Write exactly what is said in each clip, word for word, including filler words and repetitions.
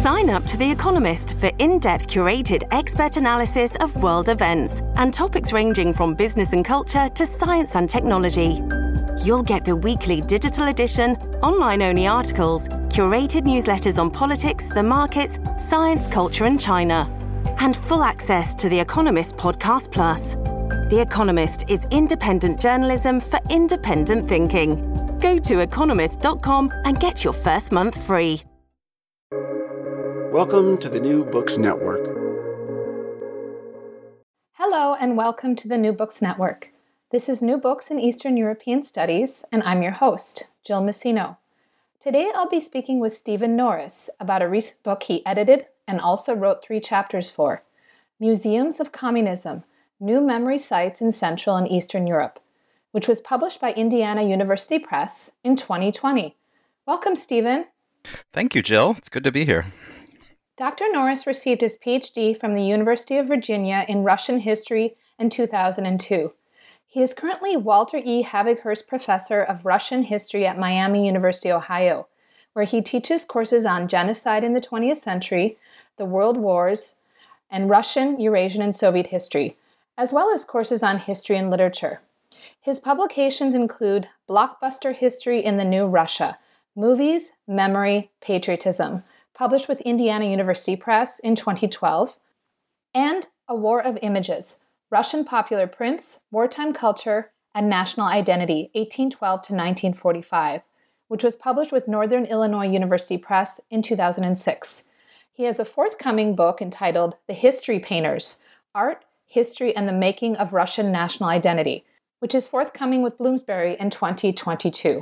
Sign up to The Economist for in-depth curated expert analysis of world events and topics ranging from business and culture to science and technology. You'll get the weekly digital edition, online-only articles, curated newsletters on politics, the markets, science, culture and China, and full access to The Economist Podcast Plus. The Economist is independent journalism for independent thinking. Go to economist dot com and get your first month free. Welcome to the New Books Network. Hello and welcome to the New Books Network. This is New Books in Eastern European Studies, and I'm your host, Jill Messino. Today I'll be speaking with Stephen Norris about a recent book he edited and also wrote three chapters for, Museums of Communism, New Memory Sites in Central and Eastern Europe, which was published by Indiana University Press in twenty twenty. Welcome, Stephen. Thank you, Jill. It's good to be here. Doctor Norris received his P H D from the University of Virginia in Russian history in two thousand two. He is currently Walter E. Havighurst Professor of Russian History at Miami University, Ohio, where he teaches courses on genocide in the twentieth century, the World Wars, and Russian, Eurasian, and Soviet history, as well as courses on history and literature. His publications include Blockbuster History in the New Russia, Movies, Memory, Patriotism, published with Indiana University Press in twenty twelve, and A War of Images, Russian Popular Prints, Wartime Culture, and National Identity, eighteen twelve to nineteen forty-five, which was published with Northern Illinois University Press in two thousand six. He has a forthcoming book entitled The History Painters, Art, History, and the Making of Russian National Identity, which is forthcoming with Bloomsbury in twenty twenty-two.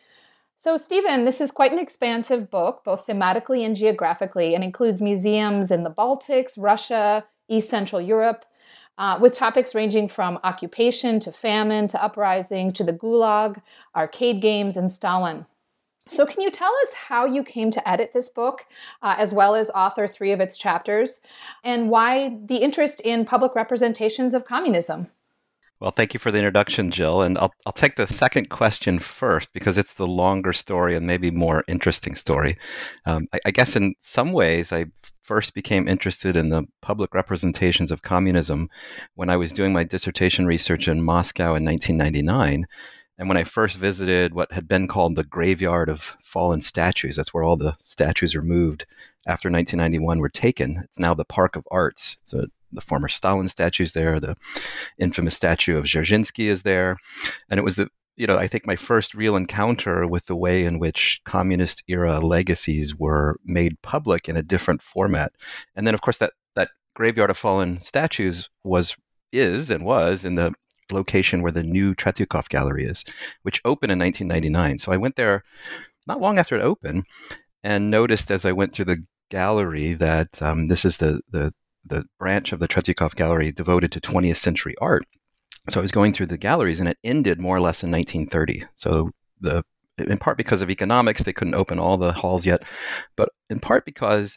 So, Stephen, this is quite an expansive book, both thematically and geographically, and includes museums in the Baltics, Russia, East Central Europe, uh, with topics ranging from occupation to famine to uprising to the Gulag, arcade games, and Stalin. So can you tell us how you came to edit this book, uh, as well as author three of its chapters, and why the interest in public representations of communism? Well, thank you for the introduction, Jill. And I'll I'll take the second question first because it's the longer story and maybe more interesting story. Um, I, I guess in some ways, I first became interested in the public representations of communism when I was doing my dissertation research in Moscow in nineteen ninety-nine. And when I first visited what had been called the Graveyard of Fallen Statues, that's where all the statues removed after nineteen ninety-one were taken. It's now the Park of Arts. It's a The former Stalin statue's there. The infamous statue of Dzerzhinsky is there. And it was, the, you know, I think my first real encounter with the way in which communist era legacies were made public in a different format. And then, of course, that, that Graveyard of Fallen Statues was, is and was in the location where the new Tretyakov Gallery is, which opened in nineteen ninety-nine. So I went there not long after it opened and noticed as I went through the gallery that um, this is the, the the branch of the Tretyakov Gallery devoted to twentieth century art. So I was going through the galleries and it ended more or less in nineteen thirty. So the in part because of economics, they couldn't open all the halls yet, but in part because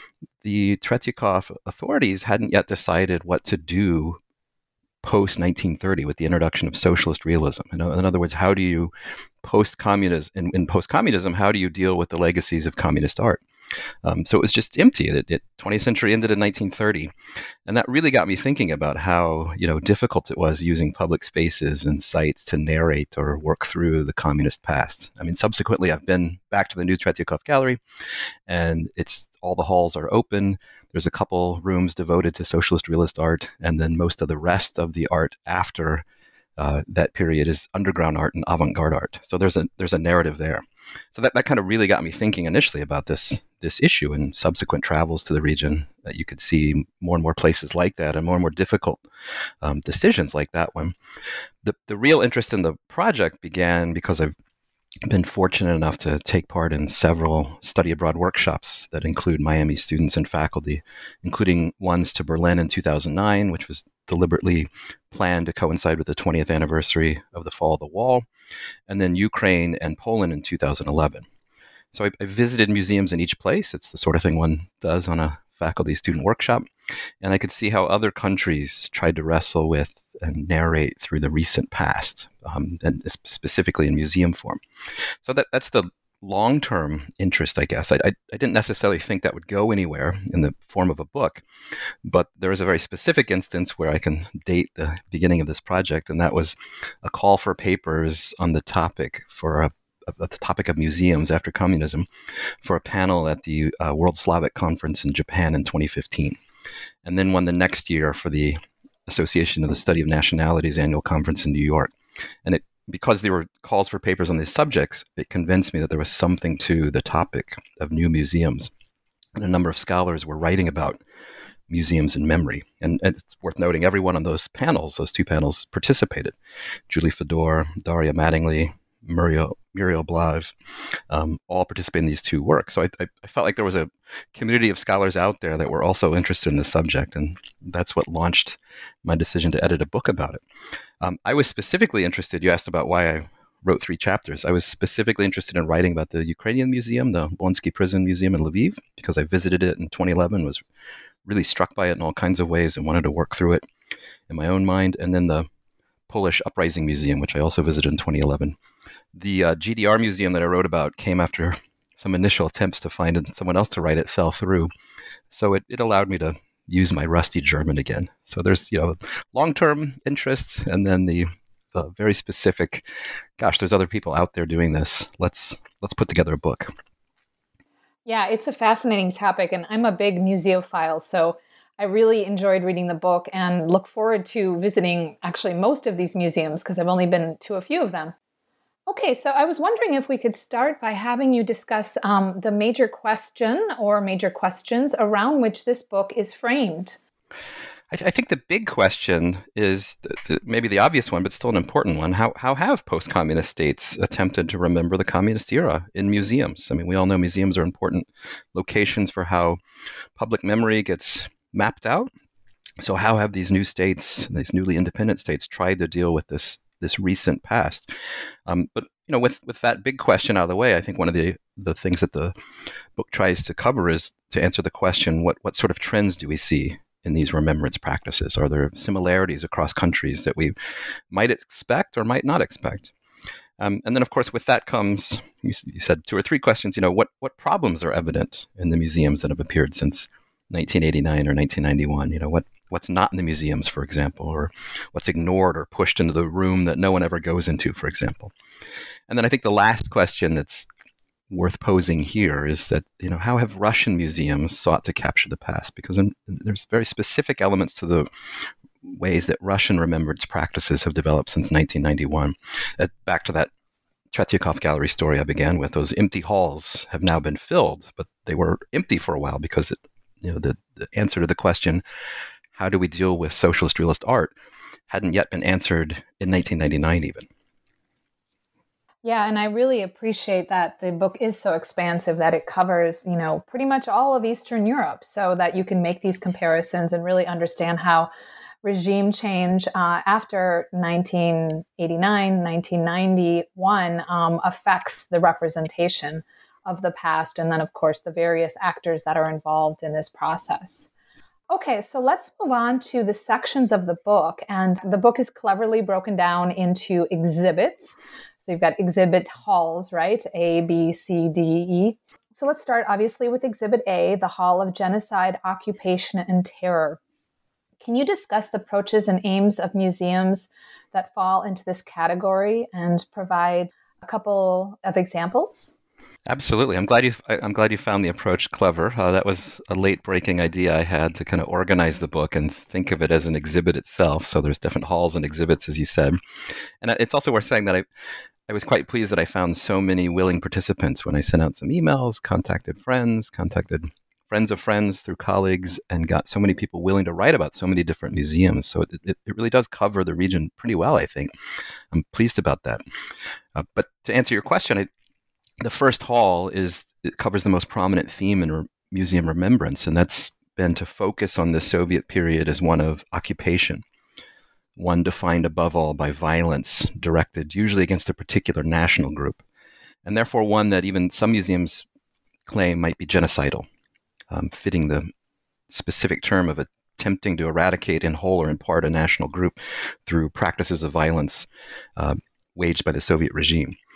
the Tretyakov authorities hadn't yet decided what to do post nineteen thirty with the introduction of socialist realism. In, in other words, how do you post-communism, in, in post-communism, how do you deal with the legacies of communist art? Um, so it was just empty. The, the twentieth century ended in nineteen thirty. And that really got me thinking about how, you know, difficult it was using public spaces and sites to narrate or work through the communist past. I mean, subsequently, I've been back to the new Tretyakov Gallery, and it's all the halls are open. There's a couple rooms devoted to socialist realist art, and then most of the rest of the art after uh, that period is underground art and avant-garde art. So there's a there's a narrative there. So that, that kind of really got me thinking initially about this this issue and subsequent travels to the region, that you could see more and more places like that and more and more difficult um, decisions like that one. The, the real interest in the project began because I've been fortunate enough to take part in several study abroad workshops that include Miami students and faculty, including ones to Berlin in two thousand nine, which was deliberately planned to coincide with the twentieth anniversary of the fall of the wall, and then Ukraine and Poland in two thousand eleven. So I, I visited museums in each place. It's the sort of thing one does on a faculty student workshop. And I could see how other countries tried to wrestle with and narrate through the recent past, um, and specifically in museum form. So that that's the long-term interest, I guess. I, I, I didn't necessarily think that would go anywhere in the form of a book, but there is a very specific instance where I can date the beginning of this project, and that was a call for papers on the topic for a, a, the topic of museums after communism for a panel at the uh, World Slavic Conference in Japan in twenty fifteen, and then one the next year for the Association of the Study of Nationalities annual conference in New York. And it because there were calls for papers on these subjects, it convinced me that there was something to the topic of new museums. And a number of scholars were writing about museums and memory. And, and it's worth noting, everyone on those panels, those two panels, participated. Julie Fedor, Daria Mattingly, Muriel, Muriel Blav, um, all participate in these two works. So I, I, I felt like there was a community of scholars out there that were also interested in the subject, and that's what launched my decision to edit a book about it. Um, I was specifically interested, you asked about why I wrote three chapters. I was specifically interested in writing about the Ukrainian Museum, the Blonsky Prison Museum in Lviv, because I visited it in twenty eleven, was really struck by it in all kinds of ways and wanted to work through it in my own mind. And then the Polish Uprising Museum, which I also visited in twenty eleven. The uh, G D R museum that I wrote about came after some initial attempts to find someone else to write it fell through. So it, it allowed me to use my rusty German again. So there's, you know, long-term interests, and then the, the very specific, gosh, there's other people out there doing this. Let's let's put together a book. Yeah, it's a fascinating topic, and I'm a big museophile, so I really enjoyed reading the book and look forward to visiting actually most of these museums because I've only been to a few of them. Okay, so I was wondering if we could start by having you discuss um, the major question or major questions around which this book is framed. I, th- I think the big question is th- th- maybe the obvious one, but still an important one. How how have post-communist states attempted to remember the communist era in museums? I mean, we all know museums are important locations for how public memory gets mapped out. So how have these new states, these newly independent states, tried to deal with this this recent past? Um, but you know, with with that big question out of the way, I think one of the the things that the book tries to cover is to answer the question: what what sort of trends do we see in these remembrance practices? Are there similarities across countries that we might expect or might not expect? Um, and then, of course, with that comes, you, you said two or three questions. You know, what what problems are evident in the museums that have appeared since nineteen eighty-nine or nineteen ninety-one? You know, what what's not in the museums, for example, or what's ignored or pushed into the room that no one ever goes into, for example. And then I think the last question that's worth posing here is that, you know, how have Russian museums sought to capture the past? Because in, there's very specific elements to the ways that Russian remembrance practices have developed since nineteen ninety-one. Uh, back to that Tretyakov gallery story I began with, those empty halls have now been filled, but they were empty for a while because it, you know, the, the answer to the question, how do we deal with socialist realist art, hadn't yet been answered in nineteen ninety-nine even. Yeah, and I really appreciate that the book is so expansive that it covers, you know, pretty much all of Eastern Europe, so that you can make these comparisons and really understand how regime change uh, after nineteen eighty-nine, nineteen ninety-one um, affects the representation of the past, and then, of course, the various actors that are involved in this process. Okay, so let's move on to the sections of the book. And the book is cleverly broken down into exhibits. So you've got exhibit halls, right? A, B, C, D, E. So let's start, obviously, with Exhibit A, the Hall of Genocide, Occupation, and Terror. Can you discuss the approaches and aims of museums that fall into this category and provide a couple of examples? Absolutely. I'm glad you. I'm glad you found the approach clever. Uh, that was a late-breaking idea I had to kind of organize the book and think of it as an exhibit itself. So there's different halls and exhibits, as you said. And it's also worth saying that I, I was quite pleased that I found so many willing participants when I sent out some emails, contacted friends, contacted friends of friends through colleagues, and got so many people willing to write about so many different museums. So it, it, it really does cover the region pretty well, I think. I'm pleased about that. Uh, but to answer your question, I, the first hall is it covers the most prominent theme in re- museum remembrance, and that's been to focus on the Soviet period as one of occupation, one defined above all by violence directed usually against a particular national group, and therefore one that even some museums claim might be genocidal, um, fitting the specific term of attempting to eradicate in whole or in part a national group through practices of violence uh, waged by the Soviet regime.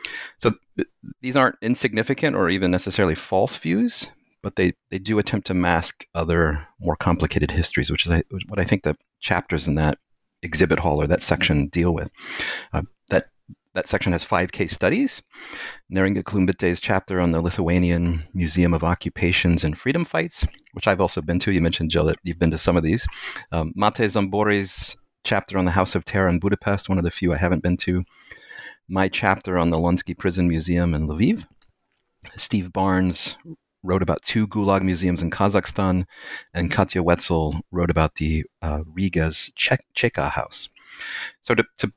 So th- these aren't insignificant or even necessarily false views, but they, they do attempt to mask other more complicated histories, which is I, what I think the chapters in that exhibit hall or that section deal with. Uh, that that section has five case studies. Neringa Klumbite's chapter on the Lithuanian Museum of Occupations and Freedom Fights, which I've also been to. You mentioned, Jill, that you've been to some of these. Um, Mate Zambori's chapter on the House of Terror in Budapest, one of the few I haven't been to. My chapter on the Lonsky Prison Museum in Lviv. Steve Barnes wrote about two Gulag museums in Kazakhstan, and Katya Wetzel wrote about the uh, Riga's che- Cheka House. So to, to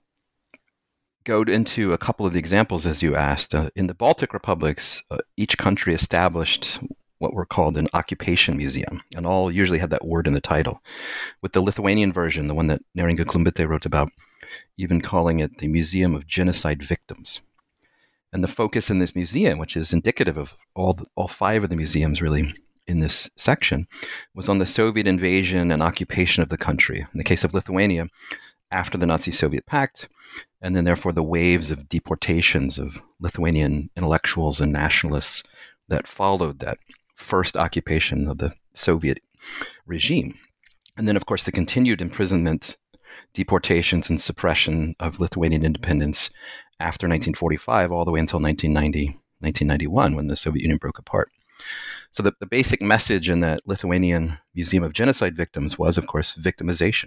go into a couple of the examples, as you asked, uh, in the Baltic republics, uh, each country established what were called an occupation museum, and all usually had that word in the title. With the Lithuanian version, the one that Neringa Klumbite wrote about, even calling it the Museum of Genocide Victims. And the focus in this museum, which is indicative of all the, all five of the museums really in this section, was on the Soviet invasion and occupation of the country. In the case of Lithuania, after the Nazi-Soviet pact, and then therefore the waves of deportations of Lithuanian intellectuals and nationalists that followed that first occupation of the Soviet regime. And then, of course, the continued imprisonment, deportations, and suppression of Lithuanian independence after nineteen forty-five, all the way until nineteen ninety, nineteen ninety-one, when the Soviet Union broke apart. So the, the basic message in that Lithuanian Museum of Genocide Victims was, of course, victimization.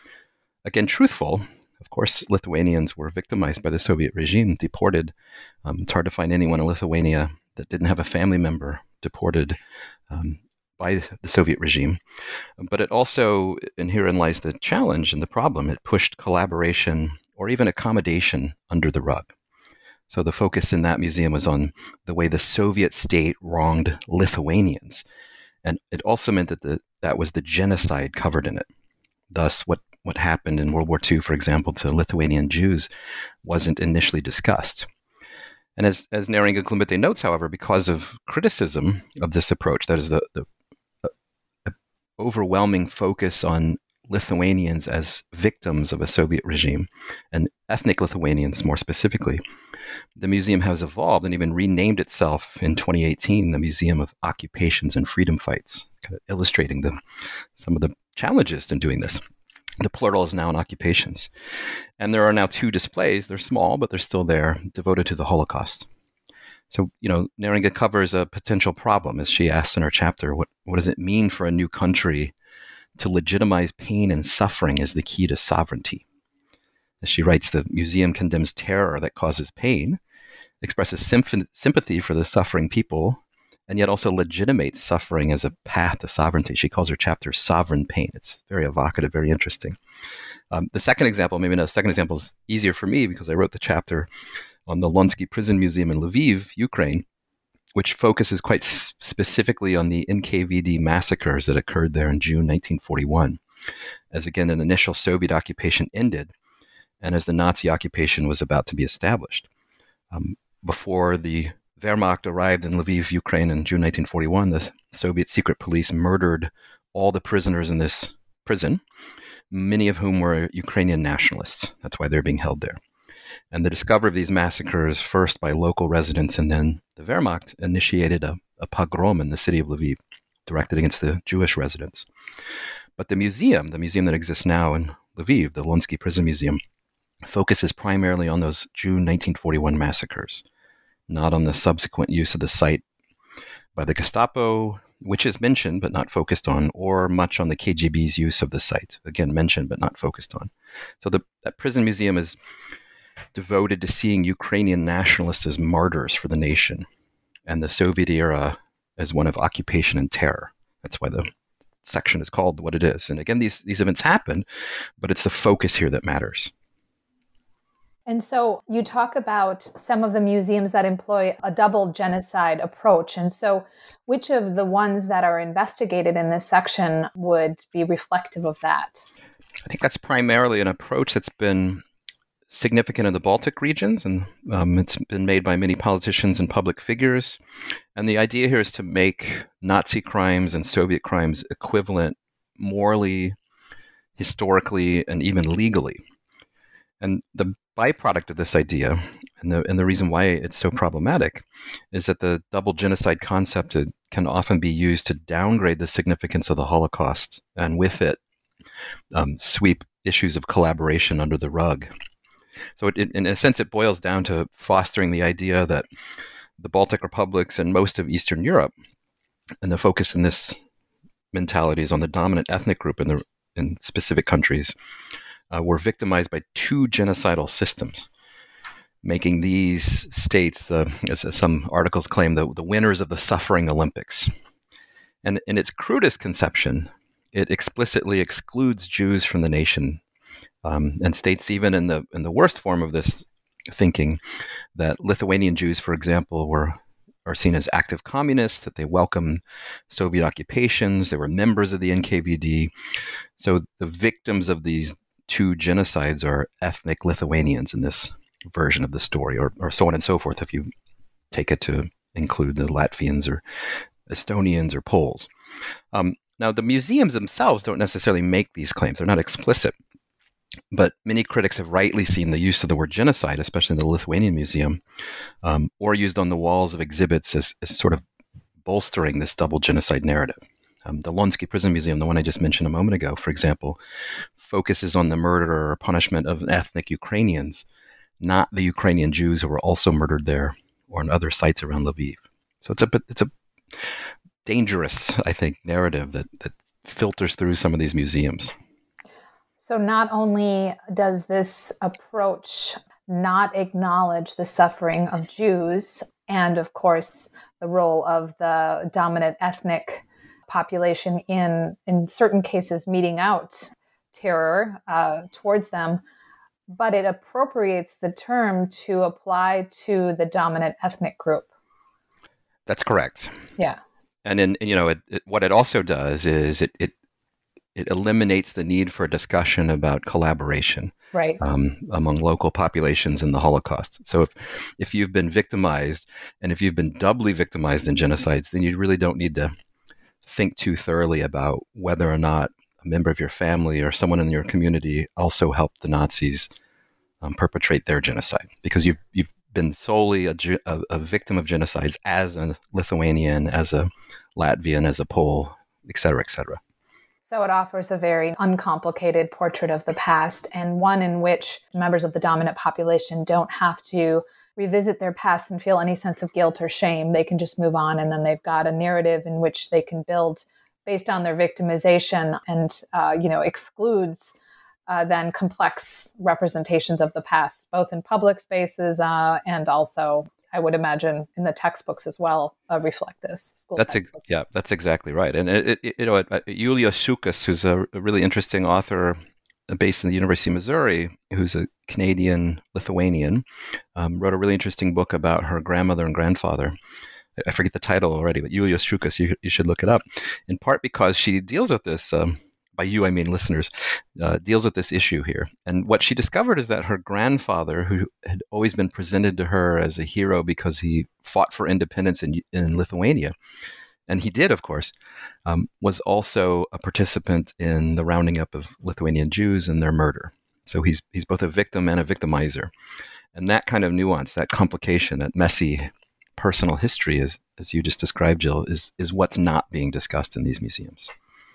Again, truthful. Of course, Lithuanians were victimized by the Soviet regime, deported. Um, it's hard to find anyone in Lithuania that didn't have a family member deported um, by the Soviet regime. But it also, and herein lies the challenge and the problem, it pushed collaboration or even accommodation under the rug. So the focus in that museum was on the way the Soviet state wronged Lithuanians. And it also meant that the, that was the genocide covered in it. Thus, what, what happened in World War Two, for example, to Lithuanian Jews wasn't initially discussed. And as, as Neringa Klumbite notes, however, because of criticism of this approach, that is the, the uh, overwhelming focus on Lithuanians as victims of a Soviet regime, and ethnic Lithuanians more specifically, the museum has evolved and even renamed itself in twenty eighteen the Museum of Occupations and Freedom Fights, kind of illustrating the, some of the challenges in doing this. The plural is now in occupations. And there are now two displays. They're small, but they're still there, devoted to the Holocaust. So, you know, Neringa covers a potential problem, as she asks in her chapter. What, what does it mean for a new country to legitimize pain and suffering as the key to sovereignty? As she writes, the museum condemns terror that causes pain, expresses symph- sympathy for the suffering people, and yet also legitimates suffering as a path to sovereignty. She calls her chapter Sovereign Pain. It's very evocative, very interesting. Um, the second example, maybe the second example is easier for me because I wrote the chapter on the Lonsky Prison Museum in Lviv, Ukraine, which focuses quite s- specifically on the N K V D massacres that occurred there in June nineteen forty-one, as again an initial Soviet occupation ended and as the Nazi occupation was about to be established. Um, before the Wehrmacht arrived in Lviv, Ukraine in June nineteen forty-one, the Soviet secret police murdered all the prisoners in this prison, many of whom were Ukrainian nationalists. That's why they're being held there. And the discovery of these massacres, first by local residents and then the Wehrmacht, initiated a, a pogrom in the city of Lviv, directed against the Jewish residents. But the museum, the museum that exists now in Lviv, the Lonsky Prison Museum, focuses primarily on those June nineteen forty-one massacres, not on the subsequent use of the site by the Gestapo, which is mentioned but not focused on, or much on the K G B's use of the site, again mentioned but not focused on. So the that prison museum is devoted to seeing Ukrainian nationalists as martyrs for the nation, and the Soviet era as one of occupation and terror. That's why the section is called what it is. And again, these, these events happen, but it's the focus here that matters. And so you talk about some of the museums that employ a double genocide approach. And so which of the ones that are investigated in this section would be reflective of that? I think that's primarily an approach that's been significant in the Baltic regions, and um, it's been made by many politicians and public figures. And the idea here is to make Nazi crimes and Soviet crimes equivalent morally, historically, and even legally. And the byproduct of this idea, and the and the reason why it's so problematic, is that the double genocide concept can often be used to downgrade the significance of the Holocaust, and with it, um, sweep issues of collaboration under the rug. So it, it, in a sense, it boils down to fostering the idea that the Baltic republics and most of Eastern Europe, and the focus in this mentality is on the dominant ethnic group in the in specific countries, uh, were victimized by two genocidal systems, making these states, uh, as some articles claim, the, the winners of the suffering Olympics. And in its crudest conception, it explicitly excludes Jews from the nation, um, and states even in the in the worst form of this thinking that Lithuanian Jews, for example, were are seen as active communists, that they welcomed Soviet occupations, they were members of the N K V D. So the victims of these two genocides are ethnic Lithuanians in this version of the story, or, or so on and so forth, if you take it to include the Latvians or Estonians or Poles. Um, now, the museums themselves don't necessarily make these claims. They're not explicit. But many critics have rightly seen the use of the word genocide, especially in the Lithuanian Museum, um, or used on the walls of exhibits as, as sort of bolstering this double genocide narrative. Um, the Lonsky Prison Museum, the one I just mentioned a moment ago, for example, focuses on the murder or punishment of ethnic Ukrainians, not the Ukrainian Jews who were also murdered there or in other sites around Lviv. So it's a it's a dangerous, I think, narrative that, that filters through some of these museums. So not only does this approach not acknowledge the suffering of Jews and, of course, the role of the dominant ethnic population in, in certain cases, meting out terror uh, towards them, but it appropriates the term to apply to the dominant ethnic group. That's correct. Yeah. And in, you know, it, it, what it also does is it, it It eliminates the need for a discussion about collaboration, right, um, among local populations in the Holocaust. So if, if you've been victimized, and if you've been doubly victimized in genocides, then you really don't need to think too thoroughly about whether or not a member of your family or someone in your community also helped the Nazis um, perpetrate their genocide, because you've, you've been solely a, a, a victim of genocides as a Lithuanian, as a Latvian, as a Pole, et cetera, et cetera. So it offers a very uncomplicated portrait of the past, and one in which members of the dominant population don't have to revisit their past and feel any sense of guilt or shame. They can just move on, and then they've got a narrative in which they can build based on their victimization, and uh, you know excludes uh, then complex representations of the past, both in public spaces uh, and also, I would imagine, in the textbooks as well, uh, reflect this. School that's ex- yeah, that's exactly right. And it, it, you know, Julius Šukas, who's a, a really interesting author based in the University of Missouri, who's a Canadian Lithuanian, um, wrote a really interesting book about her grandmother and grandfather. I forget the title already, but Julius Šukas, you, you should look it up. In part because she deals with this. Um, by you, I mean listeners, uh, deals with this issue here. And what she discovered is that her grandfather, who had always been presented to her as a hero because he fought for independence in, in Lithuania, and he did, of course, um, was also a participant in the rounding up of Lithuanian Jews and their murder. So he's he's both a victim and a victimizer. And that kind of nuance, that complication, that messy personal history, is, as you just described, Jill, is is what's not being discussed in these museums.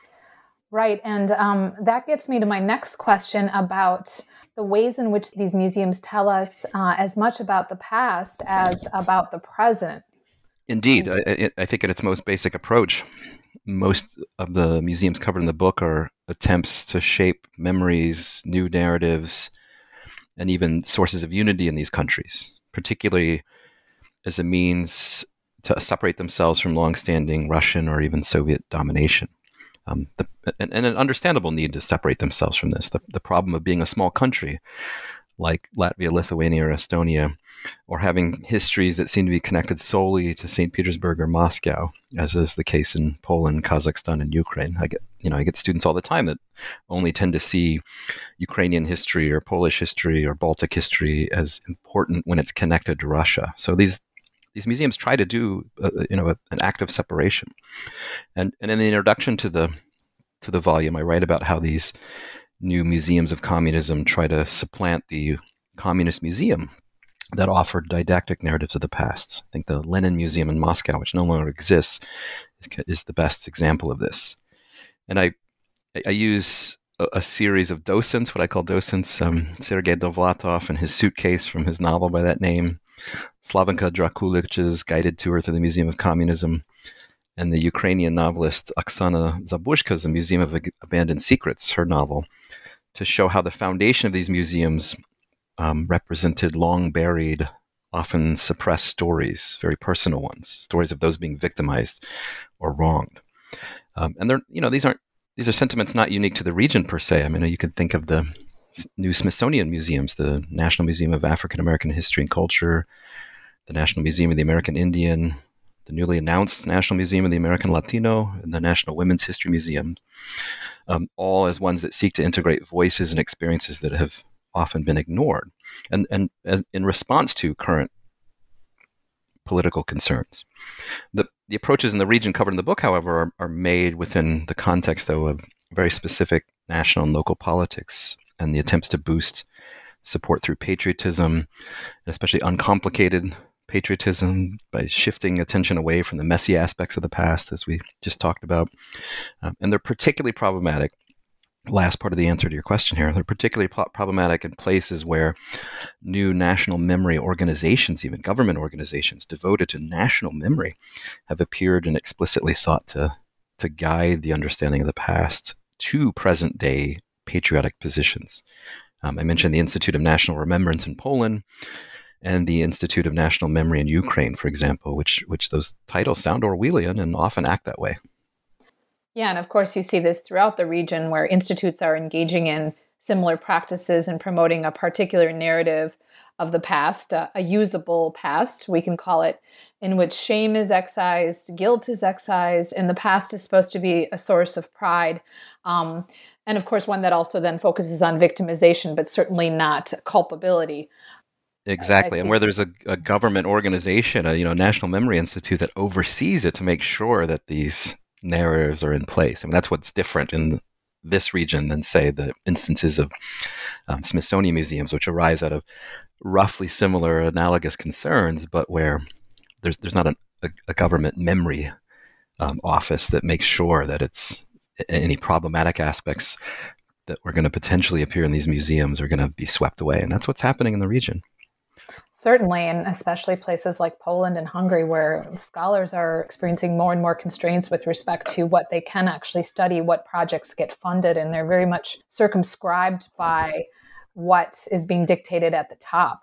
Right. And um, that gets me to my next question about the ways in which these museums tell us uh, as much about the past as about the present. Indeed. I, I think at its most basic approach, most of the museums covered in the book are attempts to shape memories, new narratives, and even sources of unity in these countries, particularly as a means to separate themselves from longstanding Russian or even Soviet domination. Um, the, and, and an understandable need to separate themselves from this. The, the problem of being a small country like Latvia, Lithuania, or Estonia, or having histories that seem to be connected solely to Saint Petersburg or Moscow, as is the case in Poland, Kazakhstan, and Ukraine. I get, you know, I get students all the time that only tend to see Ukrainian history or Polish history or Baltic history as important when it's connected to Russia. So these These museums try to do, uh, you know, a, an act of separation, and and in the introduction to the to the volume, I write about how these new museums of communism try to supplant the Communist Museum that offered didactic narratives of the past. I think the Lenin Museum in Moscow, which no longer exists, is, is the best example of this. And I, I use a, a series of docents, what I call docents, um, Sergei Dovlatov and his suitcase from his novel by that name, Slavenka Drakulich's guided tour through the Museum of Communism, and the Ukrainian novelist Oksana Zabushka's The Museum of Abandoned Secrets, her novel, to show how the foundation of these museums um, represented long-buried, often suppressed stories, very personal ones, stories of those being victimized or wronged. Um, and they're, you know, these aren't these are sentiments not unique to the region per se. I mean, you could think of the new Smithsonian museums, the National Museum of African American History and Culture, the National Museum of the American Indian, the newly announced National Museum of the American Latino, and the National Women's History Museum, um, all as ones that seek to integrate voices and experiences that have often been ignored, and, and, and in response to current political concerns. The, the approaches in the region covered in the book, however, are, are made within the context, though, of very specific national and local politics and the attempts to boost support through patriotism, especially uncomplicated patriotism, by shifting attention away from the messy aspects of the past, as we just talked about. Um, and they're particularly problematic, last part of the answer to your question here, they're particularly pro- problematic in places where new national memory organizations, even government organizations devoted to national memory, have appeared and explicitly sought to, to guide the understanding of the past to present-day patriotic positions. Um, I mentioned the Institute of National Remembrance in Poland, and the Institute of National Memory in Ukraine, for example, which which those titles sound Orwellian and often act that way. Yeah, and of course you see this throughout the region where institutes are engaging in similar practices and promoting a particular narrative of the past, uh, a usable past, we can call it, in which shame is excised, guilt is excised, and the past is supposed to be a source of pride. Um, and of course, one that also then focuses on victimization, but certainly not culpability. Exactly, and where there's a, a government organization, a you know National Memory Institute that oversees it to make sure that these narratives are in place. I mean, that's what's different in this region than, say, the instances of um, Smithsonian museums, which arise out of roughly similar analogous concerns, but where there's there's not a, a, a government memory um, office that makes sure that it's any problematic aspects that were going to potentially appear in these museums are going to be swept away, and that's what's happening in the region. Certainly, and especially places like Poland and Hungary, where scholars are experiencing more and more constraints with respect to what they can actually study, what projects get funded, and they're very much circumscribed by what is being dictated at the top.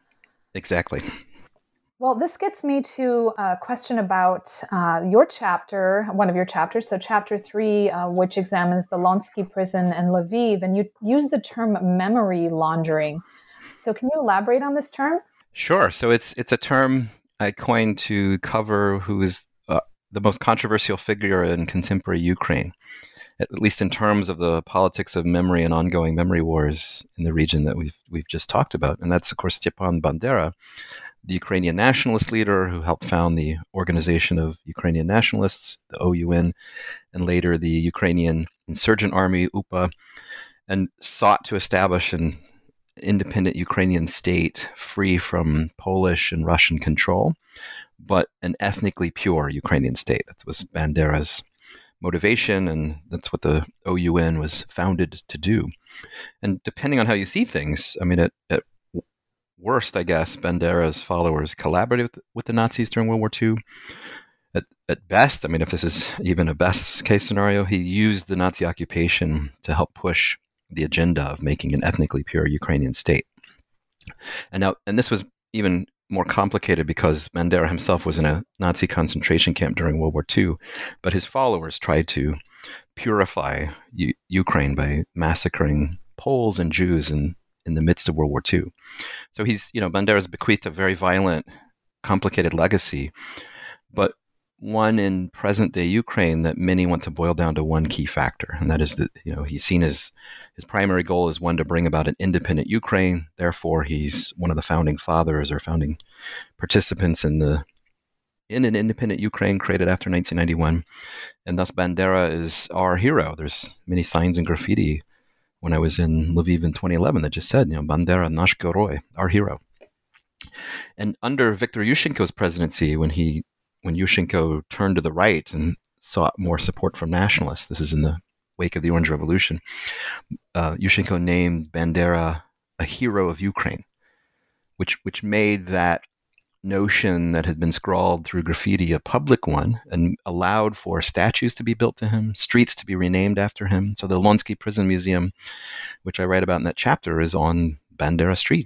Exactly. Well, this gets me to a question about uh, your chapter, one of your chapters, so chapter three, uh, which examines the Lonsky prison and Lviv, and you use the term memory laundering. So can you elaborate on this term? Sure. So it's it's a term I coined to cover who is uh, the most controversial figure in contemporary Ukraine, at least in terms of the politics of memory and ongoing memory wars in the region that we've we've just talked about. And that's, of course, Stepan Bandera, the Ukrainian nationalist leader who helped found the Organization of Ukrainian Nationalists, the O U N, and later the Ukrainian Insurgent Army, U P A, and sought to establish an independent Ukrainian state free from Polish and Russian control, but an ethnically pure Ukrainian state. That was Bandera's motivation, and that's what the O U N was founded to do. And depending on how you see things, I mean, at, at worst, I guess, Bandera's followers collaborated with, with the Nazis during World War Two. At, at best, I mean, if this is even a best case scenario, he used the Nazi occupation to help push the agenda of making an ethnically pure Ukrainian state. And now, and this was even more complicated because Bandera himself was in a Nazi concentration camp during World War Two, but his followers tried to purify U- Ukraine by massacring Poles and Jews in, in the midst of World War Two. So he's, you know, Bandera's bequeathed a very violent, complicated legacy, but one in present-day Ukraine that many want to boil down to one key factor, and that is that, you know, he's seen as his primary goal is one to bring about an independent Ukraine. Therefore, he's one of the founding fathers or founding participants in the in an independent Ukraine created after nineteen ninety-one, and thus Bandera is our hero. There's many signs and graffiti when I was in Lviv in twenty eleven that just said, you know, Bandera nash Geroi, our hero. And under Viktor Yushchenko's presidency, when he when Yushchenko turned to the right and sought more support from nationalists, this is in the wake of the Orange Revolution, uh, Yushchenko named Bandera a hero of Ukraine, which which made that notion that had been scrawled through graffiti a public one and allowed for statues to be built to him, streets to be renamed after him. So the Lonsky Prison Museum, which I write about in that chapter, is on Bandera Street.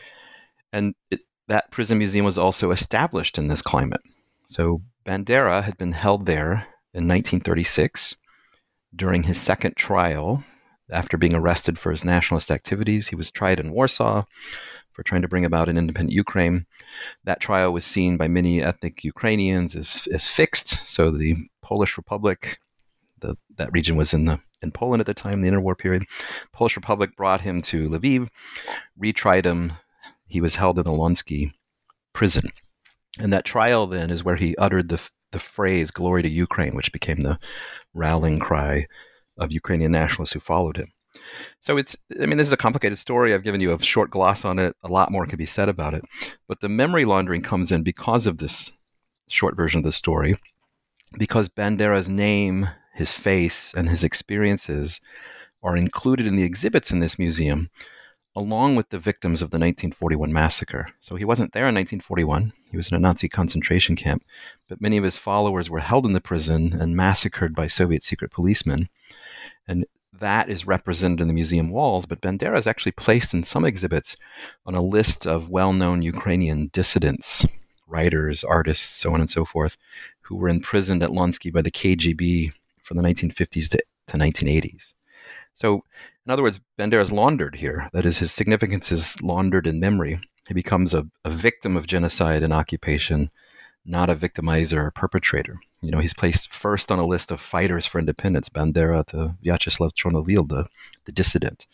And it, that prison museum was also established in this climate. So Bandera had been held there in nineteen thirty-six during his second trial after being arrested for his nationalist activities. He was tried in Warsaw for trying to bring about an independent Ukraine. That trial was seen by many ethnic Ukrainians as, as fixed. So the Polish Republic, the, that region was in the in Poland at the time, the interwar period. Polish Republic brought him to Lviv, retried him. He was held in the Lonsky prison. And that trial then is where he uttered the the phrase "Glory to Ukraine," which became the rallying cry of Ukrainian nationalists who followed him. So it's, I mean, this is a complicated story. I've given you a short gloss on it. A lot more could be said about it. But the memory laundering comes in because of this short version of the story, because Bandera's name, his face, and his experiences are included in the exhibits in this museum, along with the victims of the nineteen forty-one massacre. So he wasn't there in nineteen forty-one. He was in a Nazi concentration camp. But many of his followers were held in the prison and massacred by Soviet secret policemen. And that is represented in the museum walls, but Bandera is actually placed in some exhibits on a list of well-known Ukrainian dissidents, writers, artists, so on and so forth, who were imprisoned at Lonsky by the K G B from the nineteen fifties to, to nineteen eighties. So, in other words, Bandera is laundered here. That is, his significance is laundered in memory. He becomes a, a victim of genocide and occupation, not a victimizer or perpetrator. You know, he's placed first on a list of fighters for independence, Bandera to Vyacheslav Chornovil, the, the dissident.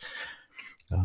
Uh,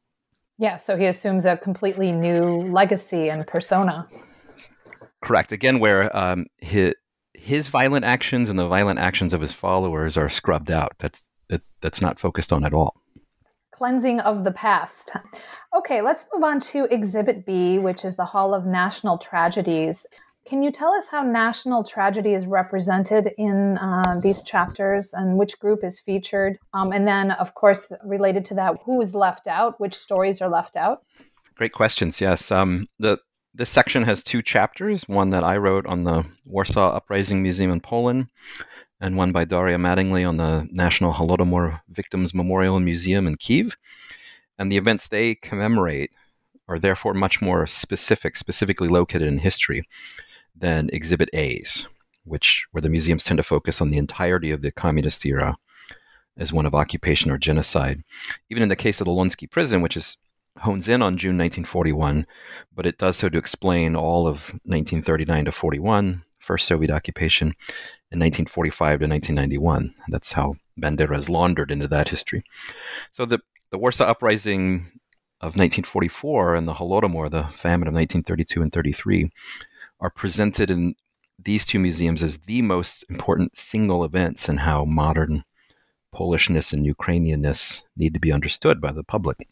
yeah, so he assumes a completely new legacy and persona. Correct. Again, where um, his, his violent actions and the violent actions of his followers are scrubbed out. That's it, that's not focused on at all. Cleansing of the past. Okay, let's move on to Exhibit B, which is the Hall of National Tragedies. Can you tell us how national tragedy is represented in uh, these chapters and which group is featured? Um, and then, of course, related to that, who is left out? Which stories are left out? Great questions, yes. Um, the This section has two chapters, one that I wrote on the Warsaw Uprising Museum in Poland, and one by Daria Mattingly on the National Holodomor Victims Memorial and Museum in Kyiv. And the events they commemorate are therefore much more specific, specifically located in history than Exhibit A's, which where the museums tend to focus on the entirety of the communist era as one of occupation or genocide. Even in the case of the Lonsky prison, which is hones in on June nineteen forty-one, but it does so to explain all of nineteen thirty-nine to forty-one, first Soviet occupation, and nineteen forty-five to nineteen ninety-one. That's how Bandera is laundered into that history. So the, the Warsaw Uprising of nineteen forty-four and the Holodomor, the famine of nineteen thirty-two and thirty-three, are presented in these two museums as the most important single events in how modern Polishness and Ukrainianness need to be understood by the public.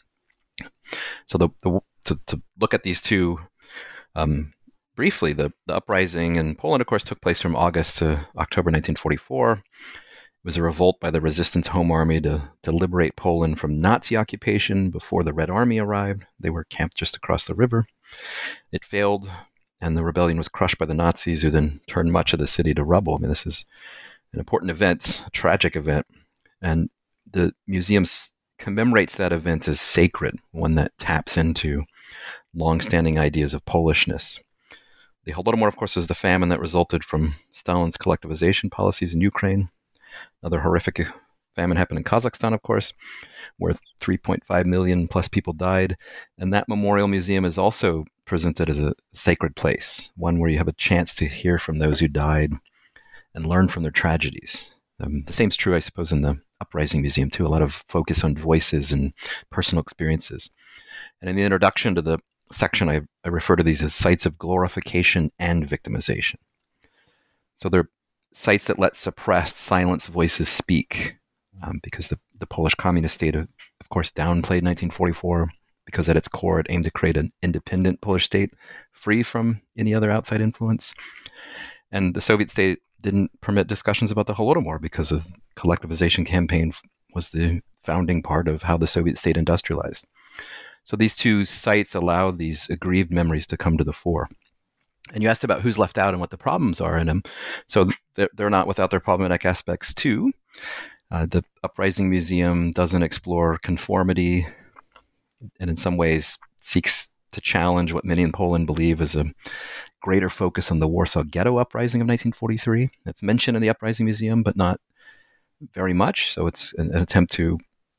So the, the to, to look at these two um, briefly, the, the uprising in Poland, of course, took place from August to October nineteen forty-four. It was a revolt by the Resistance Home Army to, to liberate Poland from Nazi occupation before the Red Army arrived. They were camped just across the river. It failed, and the rebellion was crushed by the Nazis, who then turned much of the city to rubble. I mean, this is an important event, a tragic event, and the museum commemorates that event as sacred, one that taps into long-standing ideas of Polishness. The Holodomor, of course, is the famine that resulted from Stalin's collectivization policies in Ukraine. Another horrific famine happened in Kazakhstan, of course, where three point five million plus people died. And that memorial museum is also presented as a sacred place, one where you have a chance to hear from those who died and learn from their tragedies. Um, the same is true, I suppose, in the Uprising Museum, too. A lot of focus on voices and personal experiences. And in the introduction to the section, I, I refer to these as sites of glorification and victimization. So they're sites that let suppressed, silenced voices speak, um, because the, the Polish communist state course, downplayed nineteen forty-four because at its core, it aimed to create an independent Polish state free from any other outside influence. And the Soviet state didn't permit discussions about the Holodomor because the collectivization campaign was the founding part of how the Soviet state industrialized. So these two sites allow these aggrieved memories to come to the fore. And you asked about who's left out and what the problems are in them. So they're, they're not without their problematic aspects too. Uh, the Uprising Museum doesn't explore conformity and in some ways seeks to challenge what many in Poland believe is a greater focus on the Warsaw Ghetto Uprising of nineteen forty-three. It's mentioned in the Uprising Museum, but not very much. So it's an, an attempt to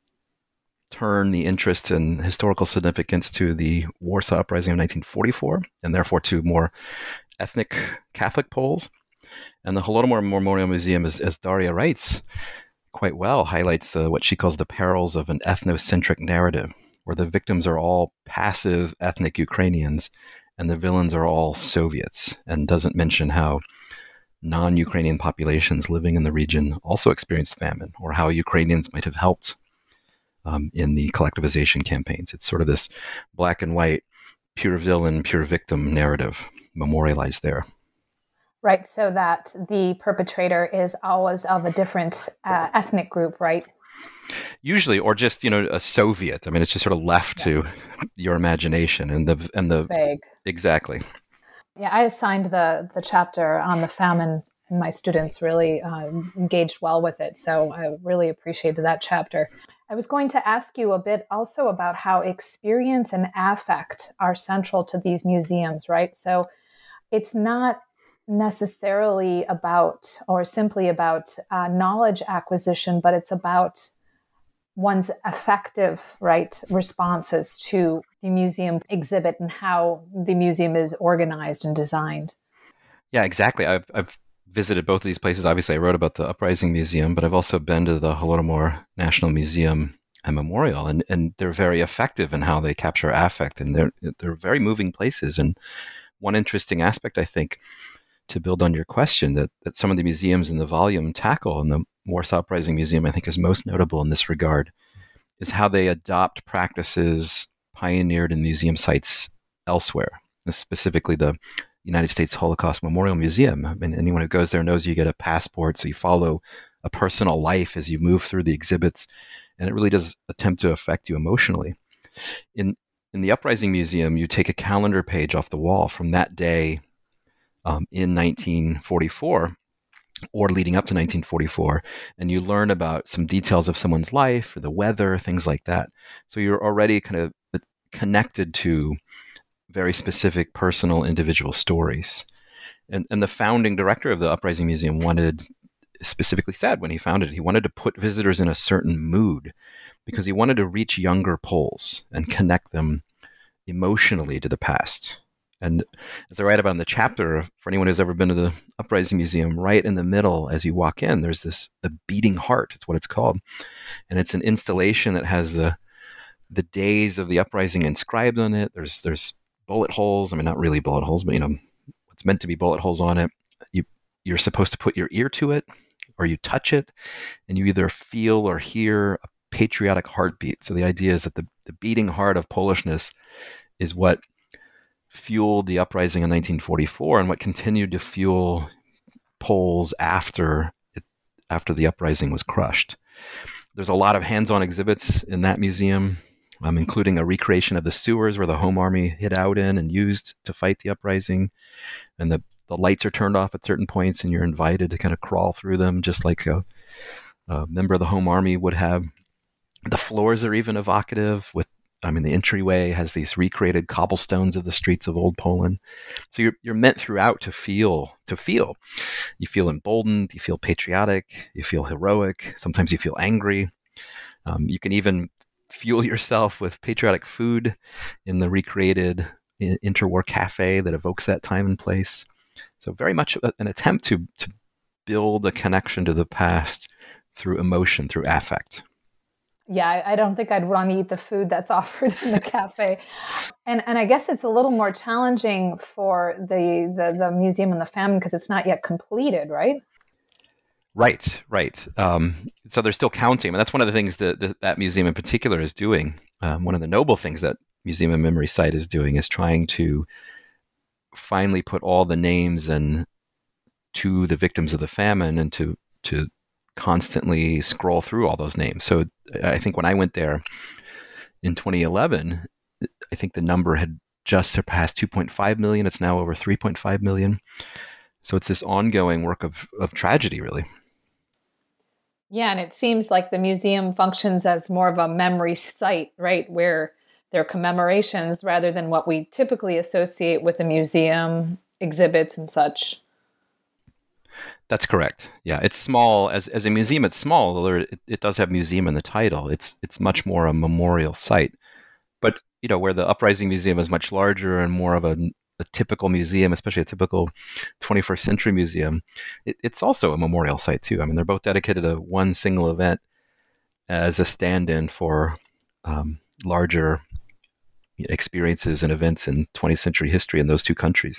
turn the interest in historical significance to the Warsaw Uprising of nineteen forty-four, and therefore to more ethnic Catholic Poles. And the Holodomor Memorial Museum, as, as Daria writes quite well, highlights uh, what she calls the perils of an ethnocentric narrative, where the victims are all passive ethnic Ukrainians and the villains are all Soviets, and doesn't mention how non-Ukrainian populations living in the region also experienced famine, or how Ukrainians might have helped um, in the collectivization campaigns. It's sort of this black and white, pure villain, pure victim narrative memorialized there. Right, so that the perpetrator is always of a different uh, ethnic group, right? Usually, or just, you know, a Soviet. I mean, it's just sort of left yeah. to your imagination and the and the it's vague. Exactly. Yeah, I assigned the the chapter on the famine, and my students really uh, engaged well with it. So I really appreciated that chapter. I was going to ask you a bit also about how experience and affect are central to these museums, right? So it's not necessarily about or simply about uh, knowledge acquisition, but it's about one's affective, right, responses to the museum exhibit and how the museum is organized and designed. Yeah, exactly. I've, I've visited both of these places. Obviously, I wrote about the Uprising Museum, but I've also been to the Holodomor National Museum and Memorial, and, and they're very effective in how they capture affect, and they're they're very moving places. And one interesting aspect, I think, to build on your question, that, that some of the museums in the volume tackle, and the Warsaw Uprising Museum, I think, is most notable in this regard, is how they adopt practices pioneered in museum sites elsewhere, specifically the United States Holocaust Memorial Museum. I mean, anyone who goes there knows you get a passport, so you follow a personal life as you move through the exhibits, and it really does attempt to affect you emotionally. In in the Uprising Museum, you take a calendar page off the wall from that day um, in nineteen forty-four, or leading up to nineteen forty-four, and you learn about some details of someone's life, or the weather, things like that. So you're already kind of connected to very specific personal individual stories. And, and the founding director of the Uprising Museum wanted, specifically said when he founded it, he wanted to put visitors in a certain mood because he wanted to reach younger Poles and connect them emotionally to the past. And as I write about in the chapter, for anyone who's ever been to the Uprising Museum, right in the middle as you walk in, there's this, the beating heart, it's what it's called. And it's an installation that has the the days of the uprising inscribed on it. There's there's bullet holes. I mean, not really bullet holes, but, you know, what's meant to be bullet holes on it. You, you're supposed to put your ear to it, or you touch it, and you either feel or hear a patriotic heartbeat. So the idea is that the, the beating heart of Polishness is what fueled the uprising in nineteen forty-four and what continued to fuel Poles after it, after the uprising was crushed. There's a lot of hands-on exhibits in that museum, um, including a recreation of the sewers where the Home Army hid out in and used to fight the uprising. And the, the lights are turned off at certain points, and you're invited to kind of crawl through them just like a, a member of the Home Army would have. The floors are even evocative with, I mean, the entryway has these recreated cobblestones of the streets of old Poland. So you're you're meant throughout to feel, to feel. You feel emboldened, you feel patriotic, you feel heroic, sometimes you feel angry. Um, you can even fuel yourself with patriotic food in the recreated interwar cafe that evokes that time and place. So very much an attempt to, to build a connection to the past through emotion, through affect. Yeah, I, I don't think I'd want to eat the food that's offered in the cafe. And and I guess it's a little more challenging for the, the, the museum and the famine because it's not yet completed, right? Right, right. Um, so they're still counting. And that's one of the things that that, that museum in particular is doing. Um, one of the noble things that Museum of Memory site is doing is trying to finally put all the names and to the victims of the famine and to to constantly scroll through all those names. So I think when I went there in twenty eleven, I think the number had just surpassed two point five million. It's now over three point five million. So it's this ongoing work of, of tragedy, really. Yeah, and it seems like the museum functions as more of a memory site, right, where there are commemorations rather than what we typically associate with a museum, exhibits and such. That's correct. Yeah, it's small. As as a museum, it's small, although it, it does have museum in the title. It's it's much more a memorial site. But, you know, where the Uprising Museum is much larger and more of a, a typical museum, especially a typical twenty-first century museum, it, it's also a memorial site too. I mean, they're both dedicated to one single event as a stand-in for um, larger experiences and events in twentieth century history in those two countries.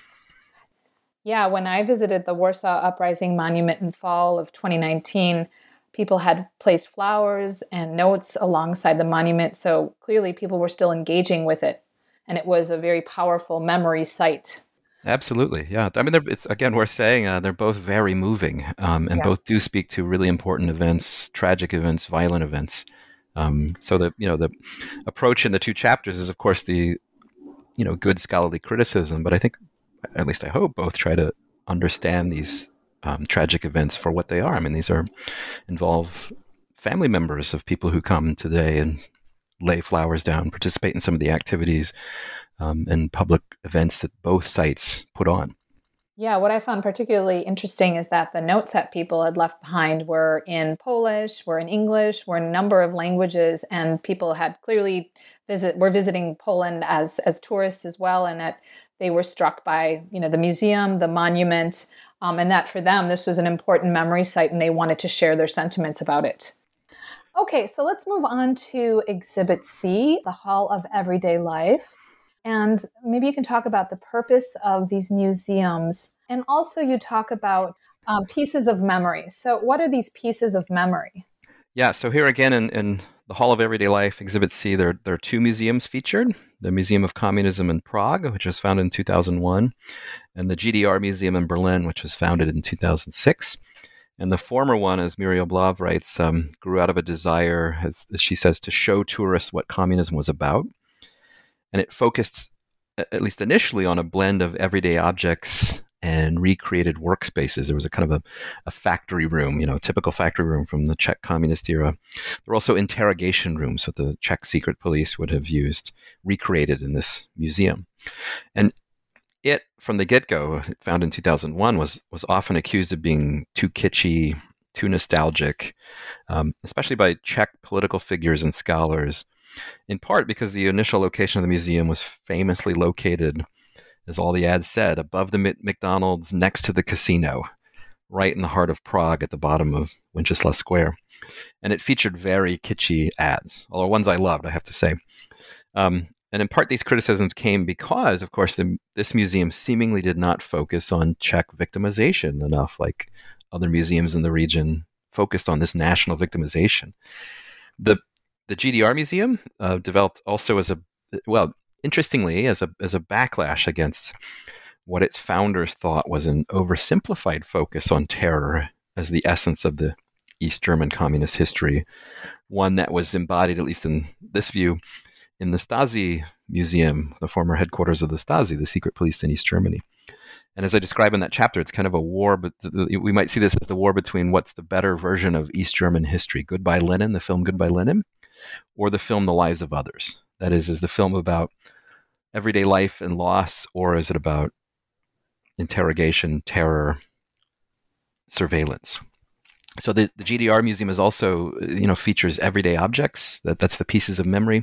Yeah, when I visited the Warsaw Uprising Monument in fall of twenty nineteen, people had placed flowers and notes alongside the monument, so clearly people were still engaging with it, and it was a very powerful memory site. Absolutely, yeah. I mean, they're, it's again worth saying uh, they're both very moving, um, and Yeah. both do speak to really important events, tragic events, violent events. Um, so the you know the approach in the two chapters is, of course, the you know good scholarly criticism, but I think, at least I hope, both try to understand these um, tragic events for what they are. I mean, these are involve family members of people who come today and lay flowers down, participate in some of the activities um, and public events that both sites put on. Yeah, what I found particularly interesting is that the notes that people had left behind were in Polish, were in English, were in a number of languages, and people had clearly visit were visiting Poland as as tourists as well, and that they were struck by, you know, the museum, the monument, um, and that for them this was an important memory site, and they wanted to share their sentiments about it. Okay, so let's move on to Exhibit C, the Hall of Everyday Life. And maybe you can talk about the purpose of these museums. And also you talk about um, pieces of memory. So what are these pieces of memory? Yeah, so here again in, in the Hall of Everyday Life, Exhibit C, there, there are two museums featured. The Museum of Communism in Prague, which was founded in two thousand one, and the G D R Museum in Berlin, which was founded in two thousand six. And the former one, as Muriel Blav writes, um, grew out of a desire, as, as she says, to show tourists what communism was about. And it focused, at least initially, on a blend of everyday objects and recreated workspaces. There was a kind of a, a factory room, you know, a typical factory room from the Czech communist era. There were also interrogation rooms that the Czech secret police would have used, recreated in this museum. And it, from the get-go, found in two thousand one, was was often accused of being too kitschy, too nostalgic, um, especially by Czech political figures and scholars, in part because the initial location of the museum was famously located, as all the ads said, above the McDonald's next to the casino, right in the heart of Prague at the bottom of Wenceslas Square. And it featured very kitschy ads, although ones I loved, I have to say. Um, and in part, these criticisms came because, of course, the, this museum seemingly did not focus on Czech victimization enough, like other museums in the region focused on this national victimization. The The G D R Museum uh, developed also as a, well, interestingly, as a as a backlash against what its founders thought was an oversimplified focus on terror as the essence of the East German communist history, one that was embodied, at least in this view, in the Stasi Museum, the former headquarters of the Stasi, the secret police in East Germany. And as I describe in that chapter, it's kind of a war, but we might see this as the war between what's the better version of East German history, Goodbye Lenin, the film Goodbye Lenin, or the film The Lives of Others. That is, is the film about everyday life and loss, or is it about interrogation, terror, surveillance? So the, the G D R Museum is also, you know, features everyday objects. That that's the pieces of memory.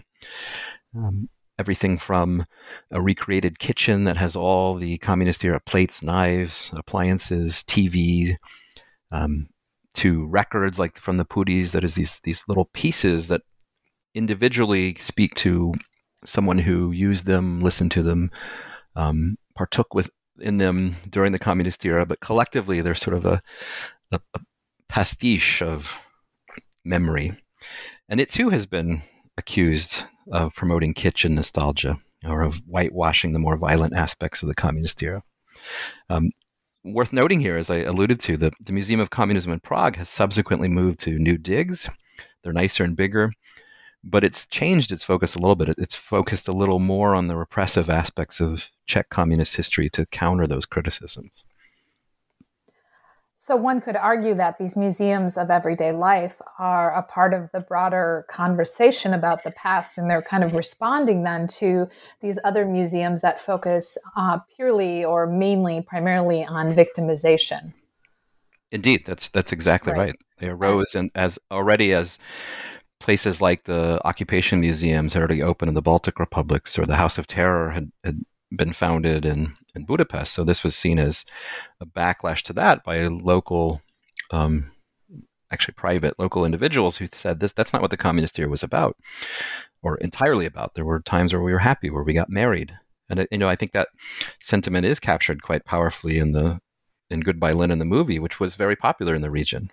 Um, everything from a recreated kitchen that has all the communist era plates, knives, appliances, T V, um, to records like from the Pudis. That is these these little pieces that individually speak to someone who used them, listened to them, um, partook with in them during the communist era, but collectively they're sort of a, a, pastiche of memory. And it too has been accused of promoting kitsch and nostalgia, or of whitewashing the more violent aspects of the communist era. Um, worth noting here, as I alluded to, the, the Museum of Communism in Prague has subsequently moved to new digs. They're nicer and bigger, but it's changed its focus a little bit. It's focused a little more on the repressive aspects of Czech communist history to counter those criticisms. So one could argue that these museums of everyday life are a part of the broader conversation about the past, and they're kind of responding then to these other museums that focus uh, purely or mainly, primarily on victimization. Indeed, that's that's exactly right. right. They arose and as already as places like the occupation museums had already opened in the Baltic republics, or the House of Terror had, had been founded in, in Budapest. So this was seen as a backlash to that by local, um, actually private local individuals who said this that's not what the communist era was about, or entirely about. There were times where we were happy, where we got married. And you know, I think that sentiment is captured quite powerfully in the in Goodbye Lenin, the movie, which was very popular in the region.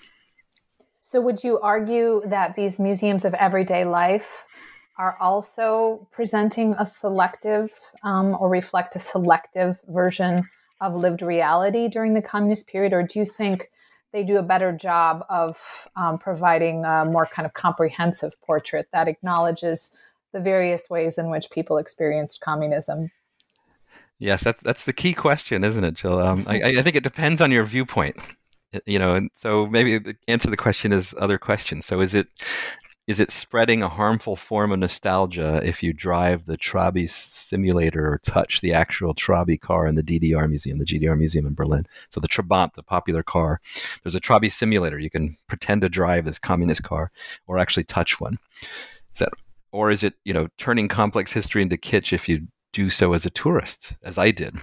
So would you argue that these museums of everyday life are also presenting a selective um, or reflect a selective version of lived reality during the communist period? Or do you think they do a better job of um, providing a more kind of comprehensive portrait that acknowledges the various ways in which people experienced communism? Yes, that's that's the key question, isn't it, Jill? Um, I, I think it depends on your viewpoint. You know, and so maybe the answer to the question is other questions. So is it is it spreading a harmful form of nostalgia if you drive the Trabi simulator or touch the actual Trabi car in the D D R museum, the G D R museum in Berlin? So the Trabant, the popular car, there's a Trabi simulator. You can pretend to drive this communist car or actually touch one. Is that, or is it, you know, turning complex history into kitsch if you do so as a tourist, as I did?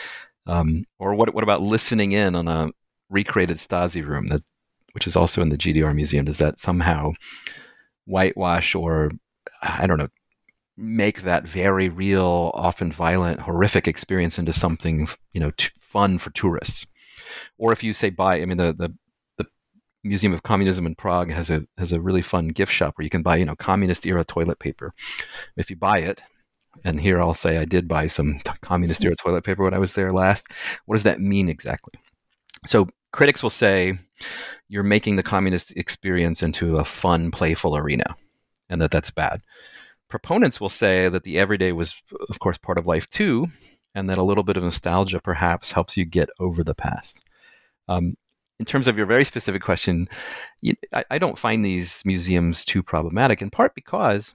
Um, or what what about listening in on a recreated Stasi room, that which is also in the G D R museum? Does that somehow whitewash or, I don't know, make that very real, often violent, horrific experience into something, you know, t- fun for tourists? Or if you say buy, I mean, the, the the Museum of Communism in Prague has a has a really fun gift shop where you can buy, you know, communist era toilet paper. If you buy it, and here I'll say I did buy some t- communist era toilet paper when I was there last. What does that mean exactly? So critics will say you're making the communist experience into a fun, playful arena, and that that's bad. Proponents will say that the everyday was, of course, part of life too, and that a little bit of nostalgia perhaps helps you get over the past. Um, in terms of your very specific question, you, I, I don't find these museums too problematic, in part because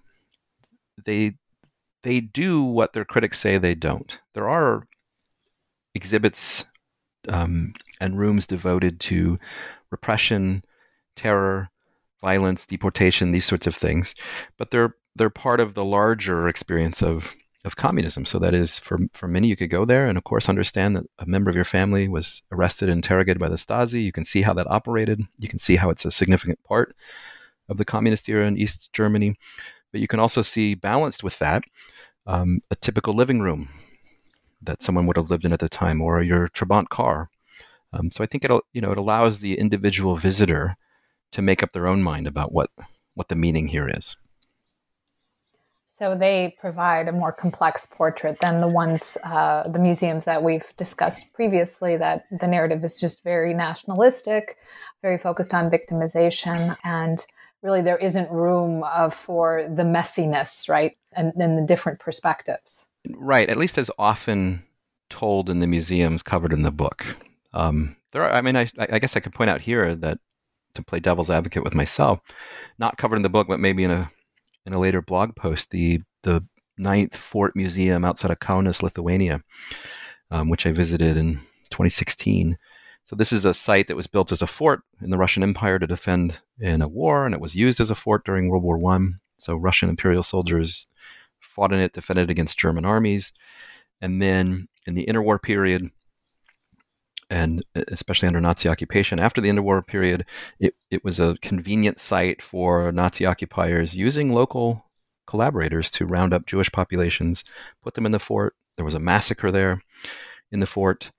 they they do what their critics say they don't. There are exhibits um, and rooms devoted to repression, terror, violence, deportation, these sorts of things, but they're they're part of the larger experience of of communism. So that is, for for many, you could go there and, of course, understand that a member of your family was arrested and interrogated by the Stasi. You can see how that operated. You can see how it's a significant part of the communist era in East Germany. But you can also see, balanced with that, um, a typical living room that someone would have lived in at the time, or your Trabant car. Um, so I think it'll, you know, it allows the individual visitor to make up their own mind about what, what the meaning here is. So they provide a more complex portrait than the ones, uh, the museums that we've discussed previously, that the narrative is just very nationalistic, very focused on victimization, and really there isn't room uh, for the messiness, right, and, and the different perspectives. Right, at least as often told in the museums covered in the book. Um, there are, I mean, I, I guess I could point out here that, to play devil's advocate with myself, not covered in the book, but maybe in a in a later blog post, the the Ninth Fort Museum outside of Kaunas, Lithuania, um, which I visited in twenty sixteen. So this is a site that was built as a fort in the Russian Empire to defend in a war, and it was used as a fort during World War One. So Russian imperial soldiers fought in it, defended against German armies. And then in the interwar period, and especially under Nazi occupation, after the interwar period, it, it was a convenient site for Nazi occupiers using local collaborators to round up Jewish populations, put them in the fort. There was a massacre there in the fort.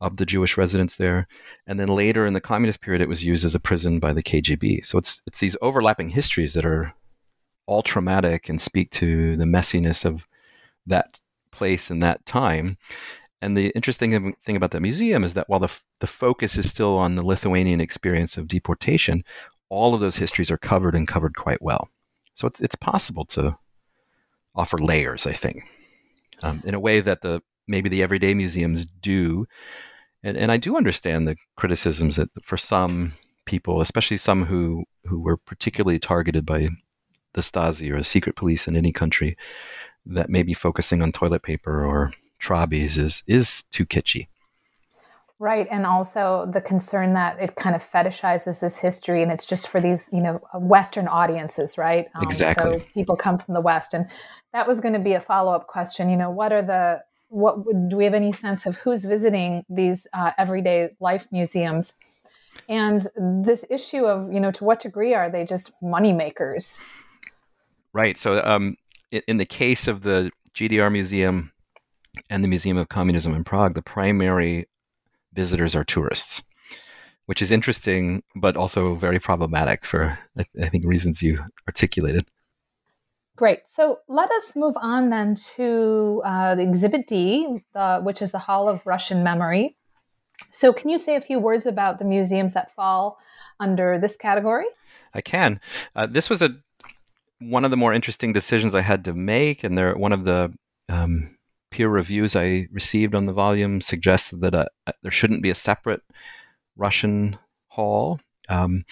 of the Jewish residents there. And then later in the communist period, it was used as a prison by the K G B. So it's it's these overlapping histories that are all traumatic and speak to the messiness of that place and that time. And the interesting thing about that museum is that while the the focus is still on the Lithuanian experience of deportation, all of those histories are covered and covered quite well. So it's it's possible to offer layers, I think, um, in a way that the maybe the everyday museums do. And and I do understand the criticisms that for some people, especially some who, who were particularly targeted by the Stasi or the secret police in any country, that maybe focusing on toilet paper or Trabis is is too kitschy. Right. And also the concern that it kind of fetishizes this history and it's just for these, you know, Western audiences, right? Um, Exactly. So people come from the West. And that was going to be a follow-up question. You know, what are the, what do we have any sense of who's visiting these uh, everyday life museums? And this issue of, you know, to what degree are they just money makers? Right. So um, in, in the case of the G D R Museum and the Museum of Communism in Prague, the primary visitors are tourists, which is interesting, but also very problematic for, I, I think, reasons you articulated. Great. So let us move on then to uh, the Exhibit D, uh, which is the Hall of Russian Memory. So can you say a few words about the museums that fall under this category? I can. Uh, this was a one of the more interesting decisions I had to make, and there one of the um, peer reviews I received on the volume suggested that uh, there shouldn't be a separate Russian hall. Um,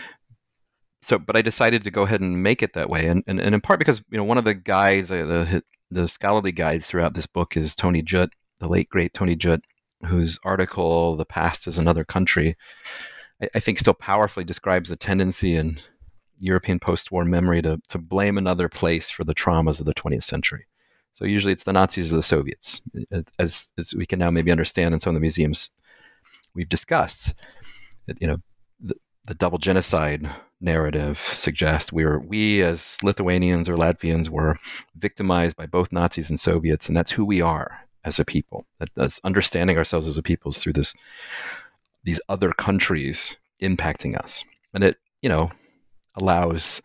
so, but I decided to go ahead and make it that way, and, and, and in part because, you know, one of the guides, uh, the the scholarly guides throughout this book is Tony Judt, the late great Tony Judt, whose article "The Past is Another Country," I, I think still powerfully describes the tendency in European post-war memory to to blame another place for the traumas of the twentieth century. So usually it's the Nazis or the Soviets, as as we can now maybe understand in some of the museums we've discussed. You know, the, the double genocide narrative suggests we were we as Lithuanians or Latvians were victimized by both Nazis and Soviets, and that's who we are as a people. That, that's understanding ourselves as a people is through this these other countries impacting us, and it you know allows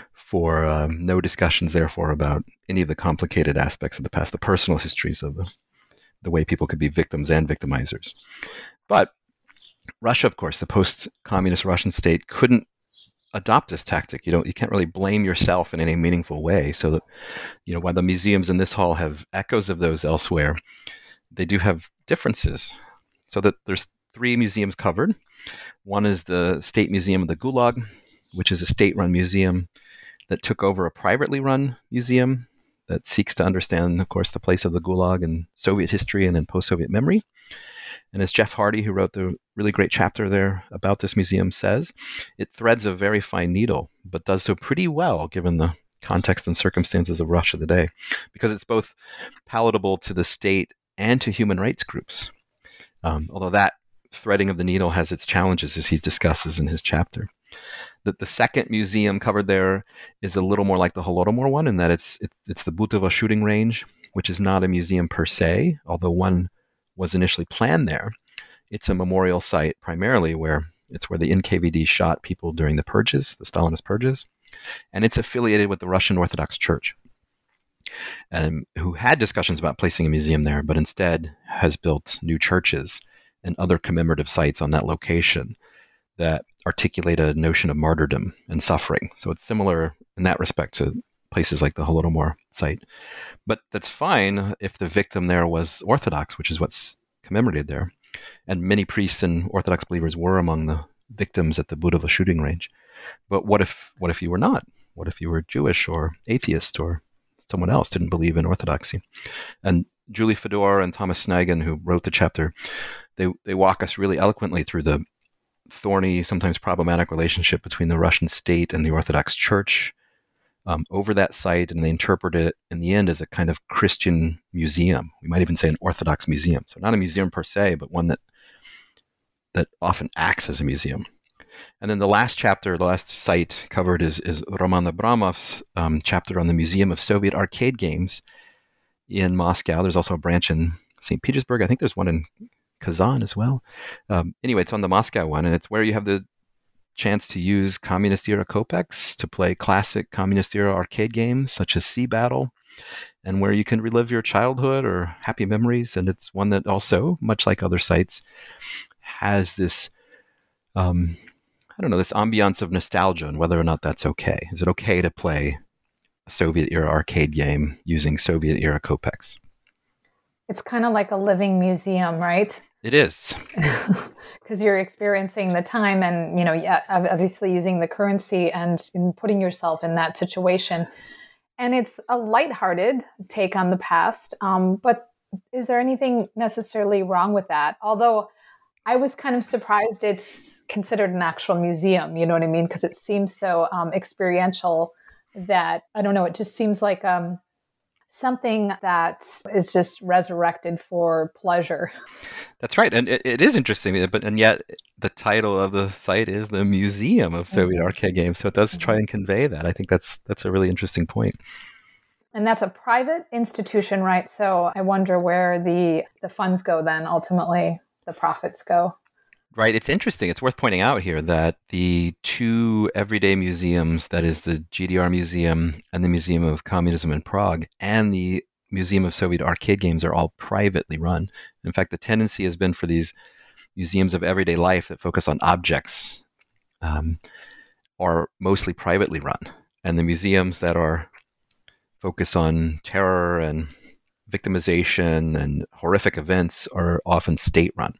for um, no discussions, therefore, about any of the complicated aspects of the past, the personal histories of the, the way people could be victims and victimizers. But Russia, of course, the post-communist Russian state, couldn't adopt this tactic. You don't, you can't really blame yourself in any meaningful way. So that, you know, while the museums in this hall have echoes of those elsewhere, they do have differences. So that there's three museums covered. One is the State Museum of the Gulag, which is a state-run museum that took over a privately run museum that seeks to understand, of course, the place of the Gulag in Soviet history and in post-Soviet memory. And as Jeff Hardy, who wrote the really great chapter there about this museum, says, it threads a very fine needle, but does so pretty well given the context and circumstances of Russia today, because it's both palatable to the state and to human rights groups. Um, although that threading of the needle has its challenges, as he discusses in his chapter. That the second museum covered there is a little more like the Holodomor one in that it's it, it's the Butovo shooting range, which is not a museum per se, although one was initially planned there. It's a memorial site primarily where it's where the N K V D shot people during the purges, the Stalinist purges, and it's affiliated with the Russian Orthodox Church, um, who had discussions about placing a museum there, but instead has built new churches and other commemorative sites on that location that articulate a notion of martyrdom and suffering. So it's similar in that respect to places like the Holodomor site. But that's fine if the victim there was Orthodox, which is what's commemorated there. And many priests and Orthodox believers were among the victims at the Butovo shooting range. But what if what if you were not? What if you were Jewish or atheist or someone else didn't believe in Orthodoxy? And Julie Fedor and Thomas Snagin, who wrote the chapter, they, they walk us really eloquently through the thorny, sometimes problematic relationship between the Russian state and the Orthodox Church um, over that site, and they interpret it in the end as a kind of Christian museum. We might even say an Orthodox museum. So not a museum per se, but one that that often acts as a museum. And then the last chapter, the last site covered is, is Roman Abramov's um, chapter on the Museum of Soviet Arcade Games in Moscow. There's also a branch in Saint Petersburg. I think there's one in Kazan as well. Um, anyway, it's on the Moscow one, and it's where you have the chance to use communist-era Copex to play classic communist-era arcade games such as Sea Battle, and where you can relive your childhood or happy memories. And it's one that also, much like other sites, has this, um, I don't know, this ambiance of nostalgia and whether or not that's okay. Is it okay to play a Soviet-era arcade game using Soviet-era Copex? It's kind of like a living museum, right? It is. Because you're experiencing the time and, you know, yeah, obviously using the currency and in putting yourself in that situation. And it's a lighthearted take on the past. Um, but is there anything necessarily wrong with that? Although I was kind of surprised it's considered an actual museum, you know what I mean? Because it seems so um, experiential that, I don't know, it just seems like um, something that is just resurrected for pleasure. That's right. And it, it is interesting, but and yet the title of the site is the Museum of Soviet mm-hmm. Arcade Games. So it does try and convey that. I think that's that's a really interesting point. And that's a private institution, right? So I wonder where the, the funds go then, ultimately, the profits go. Right. It's interesting. It's worth pointing out here that the two everyday museums, that is the G D R Museum and the Museum of Communism in Prague, and the Museum of Soviet Arcade Games are all privately run. In fact, the tendency has been for these museums of everyday life that focus on objects um, are mostly privately run. And the museums that are focus on terror and victimization and horrific events are often state run.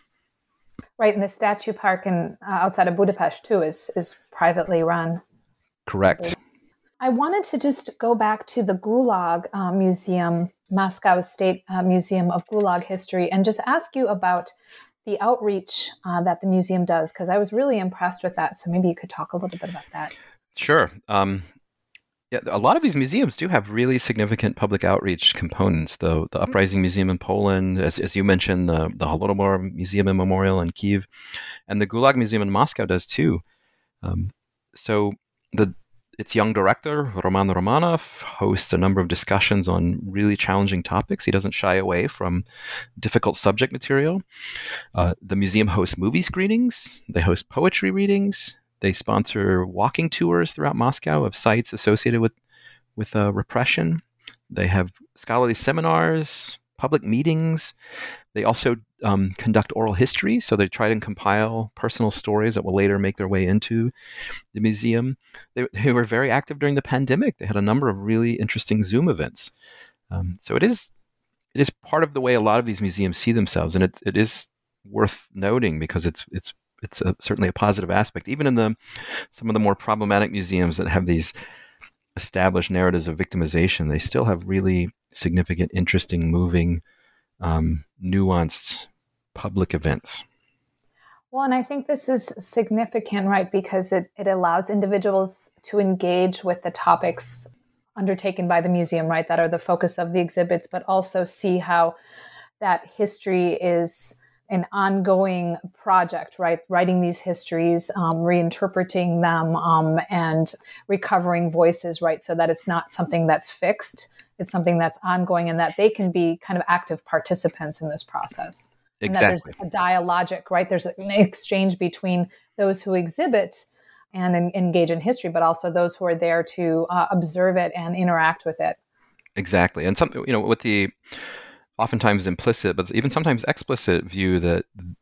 Right, and the statue park in, uh, outside of Budapest, too, is, is privately run. Correct. I wanted to just go back to the Gulag uh, Museum, Moscow State uh, Museum of Gulag History, and just ask you about the outreach uh, that the museum does, because I was really impressed with that. So maybe you could talk a little bit about that. Sure. Um, yeah, a lot of these museums do have really significant public outreach components. The the Uprising Museum in Poland, as as you mentioned, the, the Holodomor Museum and Memorial in Kyiv, and the Gulag Museum in Moscow does too. Um, so the its young director, Roman Romanov, hosts a number of discussions on really challenging topics. He doesn't shy away from difficult subject material. Uh, the museum hosts movie screenings. They host poetry readings. They sponsor walking tours throughout Moscow of sites associated with, with uh, repression. They have scholarly seminars, public meetings. They also um, conduct oral history, so they try to compile personal stories that will later make their way into the museum. They, they were very active during the pandemic. They had a number of really interesting Zoom events. Um, so it is it is part of the way a lot of these museums see themselves, and it it is worth noting because it's it's it's a, certainly a positive aspect. Even in the some of the more problematic museums that have these established narratives of victimization, they still have really significant, interesting, moving, um, nuanced public events. Well, and I think this is significant, right, because it, it allows individuals to engage with the topics undertaken by the museum, right, that are the focus of the exhibits, but also see how that history is an ongoing project, right? Writing these histories, um, reinterpreting them, um, and recovering voices, right? So that it's not something that's fixed. It's something that's ongoing and that they can be kind of active participants in this process. Exactly. And that there's a dialogic, right? There's an exchange between those who exhibit and en- engage in history, but also those who are there to uh, observe it and interact with it. Exactly. And some, you know, with the oftentimes implicit, but even sometimes explicit view that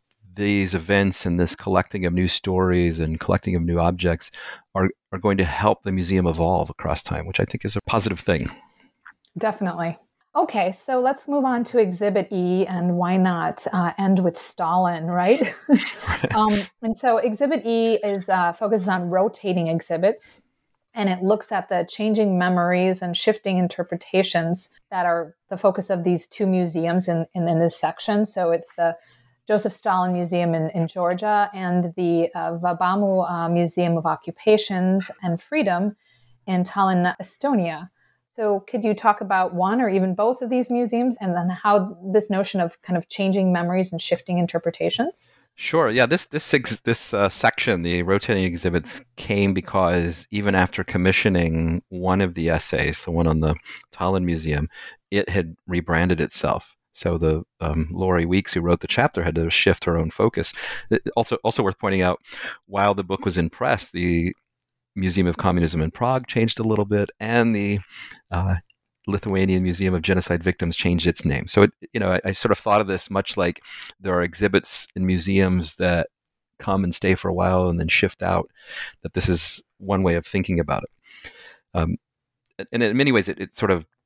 these events and this collecting of new stories and collecting of new objects are, are going to help the museum evolve across time, which I think is a positive thing. Definitely. Okay, so let's move on to Exhibit E, and why not uh, end with Stalin, right? um, and so Exhibit E is uh, focuses on rotating exhibits, and it looks at the changing memories and shifting interpretations that are the focus of these two museums in, in, in this section. So it's the Joseph Stalin Museum in, in Georgia and the uh, Vabamu uh, Museum of Occupations and Freedom in Tallinn, Estonia. So could you talk about one or even both of these museums and then how this notion of kind of changing memories and shifting interpretations? Sure. Yeah, this this this uh, section, the rotating exhibits, came because even after commissioning one of the essays, the one on the Tallinn Museum, it had rebranded itself. So the um, Laurie Weeks, who wrote the chapter, had to shift her own focus. Also, also worth pointing out, while the book was in press, the Museum of Communism in Prague changed a little bit, and the uh, Lithuanian Museum of Genocide Victims changed its name. So, it, you know, I, I sort of thought of this much like there are exhibits in museums that come and stay for a while and then shift out, that this is one way of thinking about it. Um, and in many ways, it, it sort of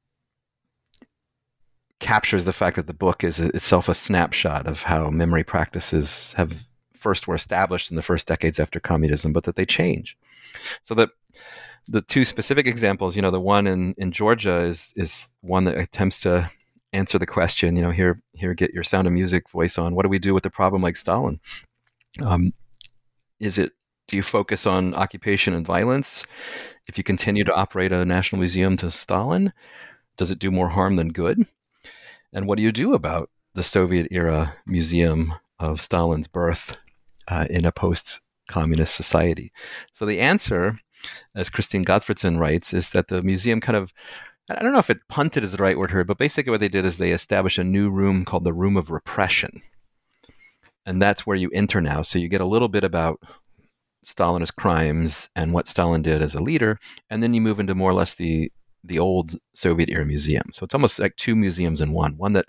captures the fact that the book is itself a snapshot of how memory practices have first were established in the first decades after communism, but that they change. So that the two specific examples, you know, the one in, in Georgia is is one that attempts to answer the question, you know, here, here, get your Sound of Music voice on. What do we do with a problem like Stalin? Um, is it, do you focus on occupation and violence? If you continue to operate a national museum to Stalin, does it do more harm than good? And what do you do about the Soviet-era museum of Stalin's birth uh, in a post-communist society? So the answer, as Christine Gottfredson writes, is that the museum kind of, I don't know if it punted is the right word here, but basically what they did is they established a new room called the Room of Repression. And that's where you enter now. So you get a little bit about Stalinist crimes and what Stalin did as a leader, and then you move into more or less the the old Soviet-era museum. So it's almost like two museums in one. One that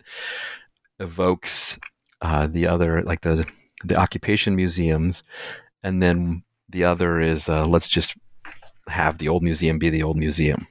evokes uh, the other, like the the occupation museums, and then the other is uh, let's just have the old museum be the old museum.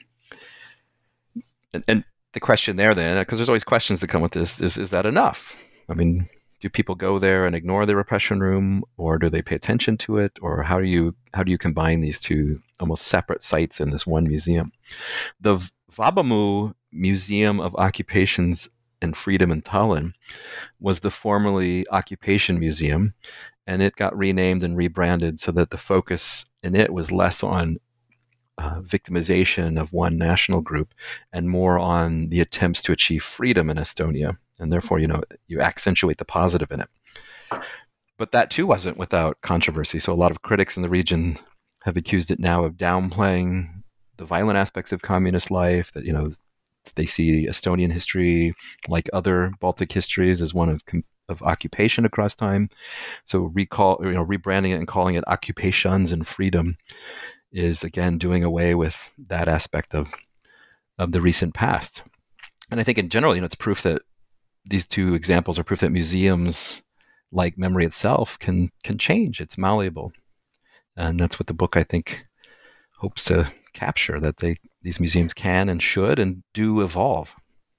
And, and the question there then, because there's always questions that come with this, is is that enough? I mean, do people go there and ignore the repression room, or do they pay attention to it, or how do you how do you combine these two almost separate sites in this one museum? The Vabamu Museum of Occupations and Freedom in Tallinn was the formerly Occupation Museum, and it got renamed and rebranded so that the focus in it was less on uh, victimization of one national group and more on the attempts to achieve freedom in Estonia. And therefore, you know, you accentuate the positive in it. But that too wasn't without controversy. So a lot of critics in the region have accused it now of downplaying the violent aspects of communist life, that, you know, they see Estonian history, like other Baltic histories, as one of of occupation across time. So recall, you know, rebranding it and calling it occupations and freedom is, again, doing away with that aspect of of the recent past. And I think in general, you know, it's proof that these two examples are proof that museums, like memory itself, can can change. It's malleable. And that's what the book, I think, hopes to capture, that they these museums can and should and do evolve.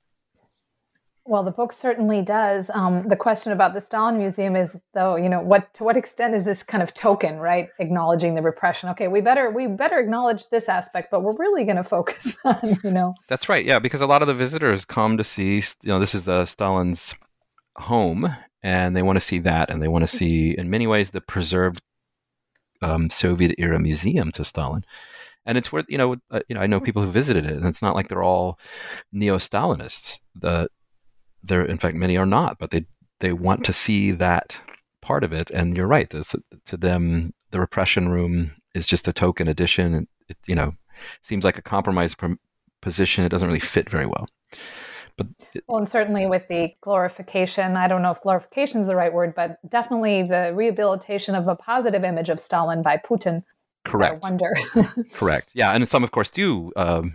Well, the book certainly does. Um, the question about the Stalin Museum is, though, you know, what to what extent is this kind of token, right? Acknowledging the repression. Okay, we better we better acknowledge this aspect, but we're really going to focus on, you know. That's right. Yeah, because a lot of the visitors come to see, you know, this is uh, Stalin's home, and they want to see that, and they want to see, in many ways, the preserved um, Soviet-era museum to Stalin. And it's worth, you know, uh, you know, I know people who visited it, and it's not like they're all neo-Stalinists. The There, in fact, many are not, but they they want to see that part of it. And you're right. This, to them, the repression room is just a token addition. And it, you know, seems like a compromised pr- position. It doesn't really fit very well. But it, well, and certainly with the glorification, I don't know if glorification is the right word, but definitely the rehabilitation of a positive image of Stalin by Putin. Correct. I wonder. Correct. Yeah, and some, of course, do. Um,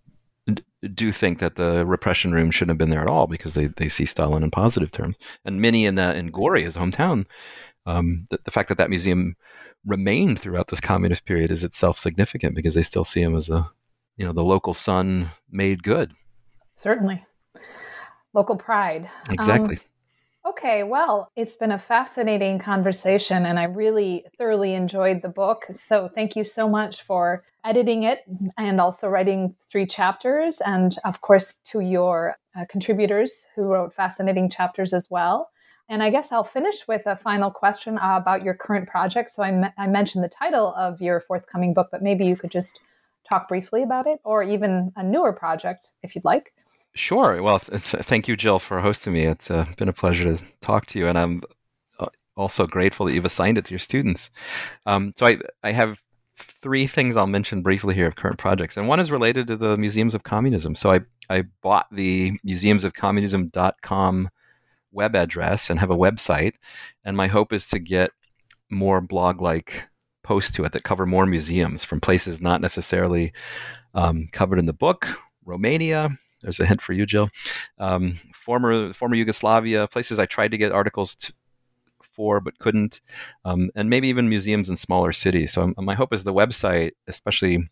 do think that the repression room shouldn't have been there at all, because they, they see Stalin in positive terms. And many in the, in Gori, his hometown, um, the, the fact that that museum remained throughout this communist period is itself significant, because they still see him as a, you know, the local son made good. Certainly. Local pride. Exactly. Um, Okay, well, it's been a fascinating conversation, and I really thoroughly enjoyed the book. So thank you so much for editing it and also writing three chapters, and of course to your uh, contributors who wrote fascinating chapters as well. And I guess I'll finish with a final question uh, about your current project. So I, me- I mentioned the title of your forthcoming book, but maybe you could just talk briefly about it, or even a newer project if you'd like. Sure. Well, it's, thank you, Jill, for hosting me. It's uh, been a pleasure to talk to you, and I'm also grateful that you've assigned it to your students. Um, so I, I have three things I'll mention briefly here of current projects. And one is related to the Museums of Communism. So I, I bought the museums of communism dot com web address and have a website. And my hope is to get more blog-like posts to it that cover more museums from places not necessarily um, covered in the book. Romania, there's a hint for you, Jill. Um, former former Yugoslavia, places I tried to get articles to, for but couldn't, um, and maybe even museums in smaller cities. So um, my hope is the website, especially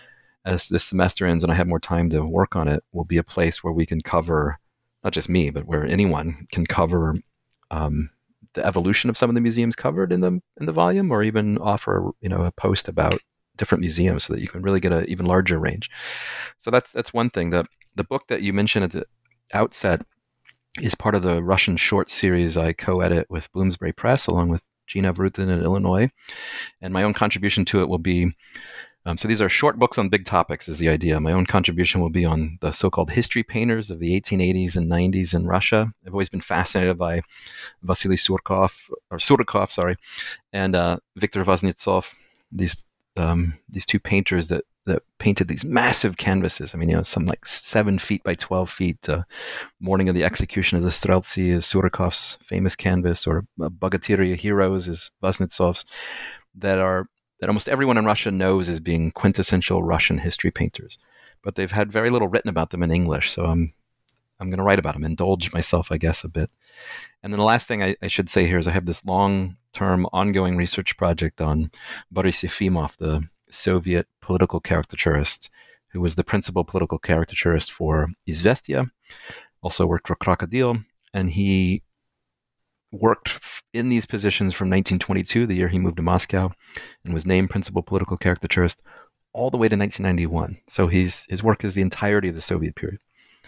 as this semester ends and I have more time to work on it, will be a place where we can cover, not just me, but where anyone can cover um, the evolution of some of the museums covered in the in the volume, or even offer you know a post about different museums so that you can really get an even larger range. So that's that's one thing. The the book that you mentioned at the outset is part of the Russian short series I co-edit with Bloomsbury Press, along with Gina Vrutin in Illinois. And my own contribution to it will be, um, so these are short books on big topics is the idea. My own contribution will be on the so-called history painters of the eighteen eighties and nineties in Russia. I've always been fascinated by Vasily Surkov, or Surikov, sorry, and uh, Viktor Vaznetsov, these um, these two painters that that painted these massive canvases. I mean, you know, some like seven feet by twelve feet. Uh, Morning of the Execution of the Streltsy is Surikov's famous canvas, or uh, Bogatyria Heroes is Vaznetsov's, that are that almost everyone in Russia knows as being quintessential Russian history painters. But they've had very little written about them in English, so I'm I'm going to write about them, indulge myself, I guess, a bit. And then the last thing I, I should say here is I have this long-term ongoing research project on Boris Yefimov, the Soviet political caricaturist, who was the principal political caricaturist for Izvestia, also worked for Krokodil, and he worked in these positions from nineteen twenty-two, the year he moved to Moscow, and was named principal political caricaturist, all the way to nineteen ninety-one. So he's, his work is the entirety of the Soviet period.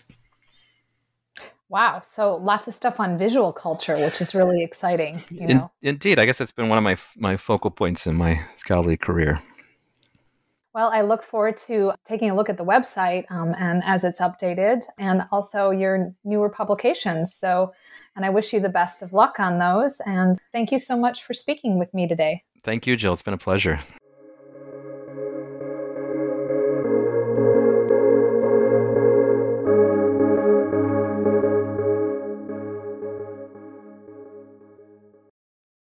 Wow. So lots of stuff on visual culture, which is really exciting. You know? In, indeed. I guess that's been one of my my focal points in my scholarly career. Well, I look forward to taking a look at the website um, and as it's updated, and also your newer publications. So, and I wish you the best of luck on those. And thank you so much for speaking with me today. Thank you, Jill. It's been a pleasure.